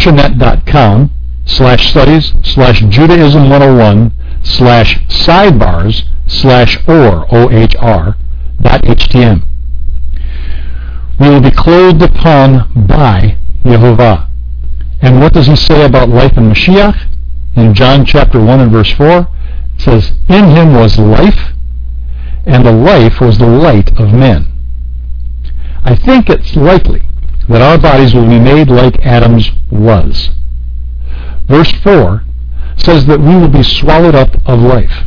yashanet.com/studies/judaism101/sidebars/or.htm. We will be clothed upon by Yehovah. And what does he say about life in Mashiach? In John chapter 1 and verse 4, it says, in him was life, and the life was the light of men. I think it's likely that our bodies will be made like Adam's was. Verse 4 says that we will be swallowed up of life.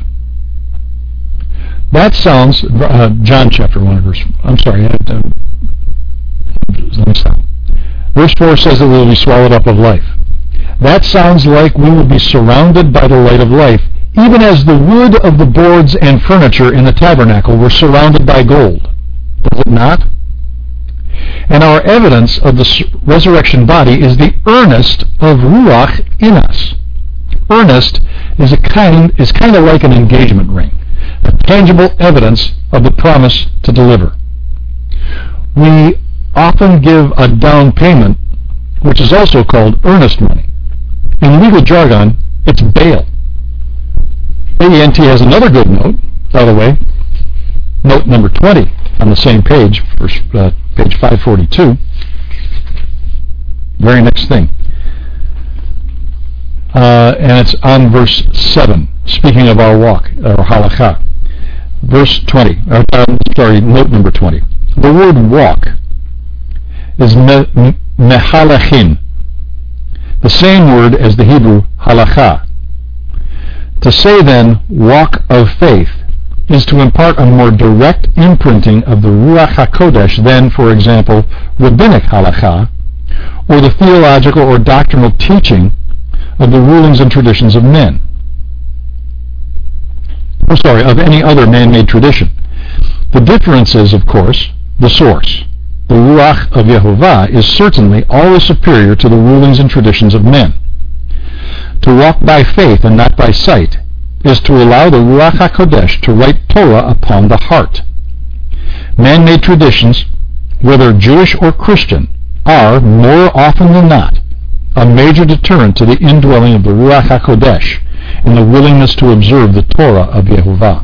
That sounds, John chapter 1 verse, I'm sorry, let me stop. Verse 4 says that we will be swallowed up of life. That sounds like we will be surrounded by the light of life, even as the wood of the boards and furniture in the tabernacle were surrounded by gold. Does it not? And our evidence of the resurrection body is the earnest of Ruach in us. Earnest is kind of like an engagement ring, a tangible evidence of the promise to deliver. We often give a down payment, which is also called earnest money. In legal jargon, it's bail. AENT has another good note, by the way, note number 20 on the same page, page 542. Very next thing. And it's on verse 7, speaking of our walk, or halakha. Verse 20, note number 20. The word walk is mehalachin, the same word as the Hebrew halakha. To say then, walk of faith, is to impart a more direct imprinting of the Ruach HaKodesh than, for example, rabbinic halakha, or the theological or doctrinal teaching of the rulings and traditions of men. Of any other man-made tradition. The difference is, of course, the source. The Ruach of Yehovah is certainly always superior to the rulings and traditions of men. To walk by faith and not by sight is to allow the Ruach HaKodesh to write Torah upon the heart. Man-made traditions, whether Jewish or Christian, are, more often than not, a major deterrent to the indwelling of the Ruach HaKodesh and the willingness to observe the Torah of Yehovah.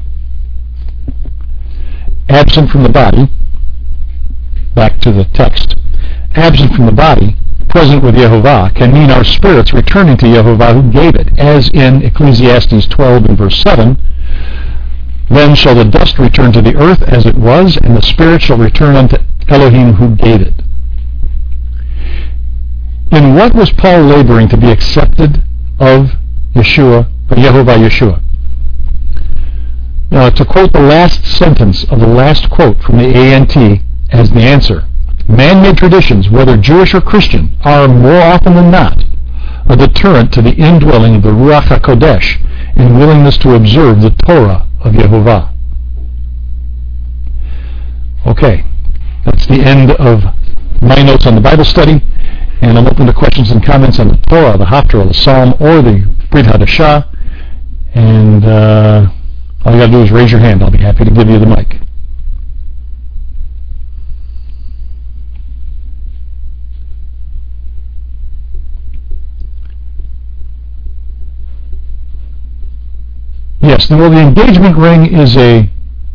Absent from the body, back to the text, absent from the body, present with Yehovah, can mean our spirits returning to Yehovah who gave it, as in Ecclesiastes 12 and verse 7, then shall the dust return to the earth as it was, and the spirit shall return unto Elohim who gave it. In what was Paul laboring to be accepted of Yeshua, or Yehovah Yeshua? Now, to quote the last sentence of the last quote from the ANT as the answer, man-made traditions, whether Jewish or Christian, are more often than not a deterrent to the indwelling of the Ruach HaKodesh and willingness to observe the Torah of Yehovah. Okay, that's the end of my notes on the Bible study, and I'm open to questions and comments on the Torah, the Haftarah, the Psalm, or the Brit Hadashah, and all you got to do is raise your hand. I'll be happy to give you the mic. Yes, well, the engagement ring is an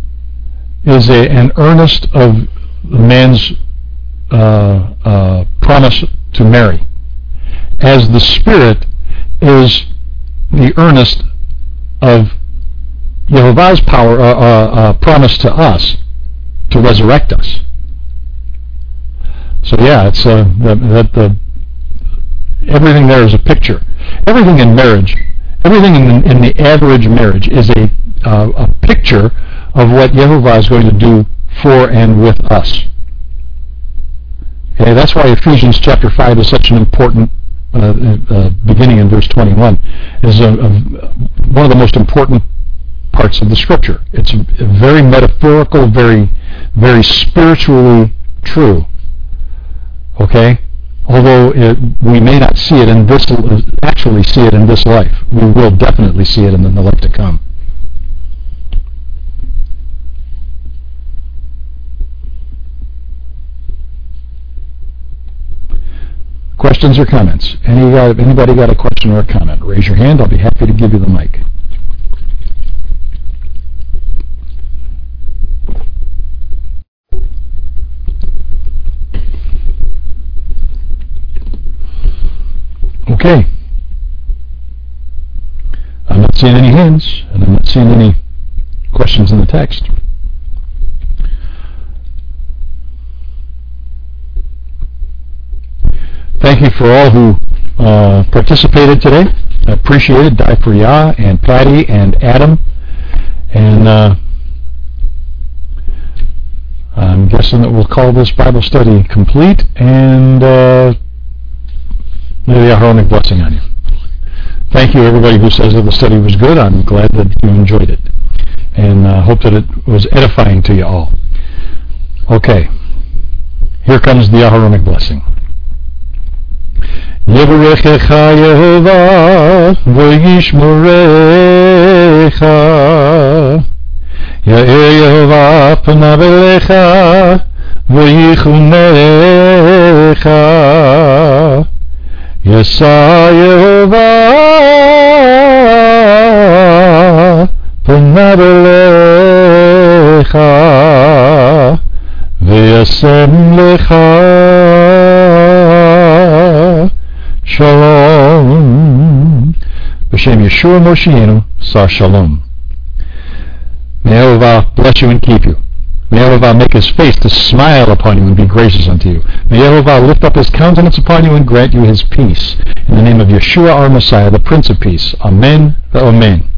earnest of the man's promise to marry, as the Spirit is the earnest of Yehovah's promise to us to resurrect us. So yeah, it's everything there is a picture. Everything in marriage, everything in the average marriage is a picture of what Yehovah is going to do for and with us. Okay, that's why Ephesians chapter 5 is such an important beginning in verse 21. Is one of the most important parts of the Scripture. It's very metaphorical, very, very spiritually true. Okay, although we may not see it in this, actually see it in this life, we will definitely see it in the life to come. Questions or comments? Anybody got a question or a comment? Raise your hand. I'll be happy to give you the mic. Okay. I'm not seeing any hands, and I'm not seeing any questions in the text. Thank you for all who participated today. I appreciate it. Dai for Yah and Patty and Adam. And I'm guessing that we'll call this Bible study complete, and may the Aharonic blessing on you. Thank you, everybody who says that the study was good. I'm glad that you enjoyed it, and hope that it was edifying to you all. Okay, here comes the Aharonic blessing. Yevarechecha Yehovah v'yishmorecha, Ya'er Yehovah panav elecha v'yichunecha, Yasa Yehovah panav elecha v'yasem lecha Shalom. B'Shem Yeshua Moshienu, Sar Shalom. May Yehovah bless you and keep you. May Yehovah make his face to smile upon you and be gracious unto you. May Yehovah lift up his countenance upon you and grant you his peace. In the name of Yeshua our Messiah, the Prince of Peace. Amen. Amen.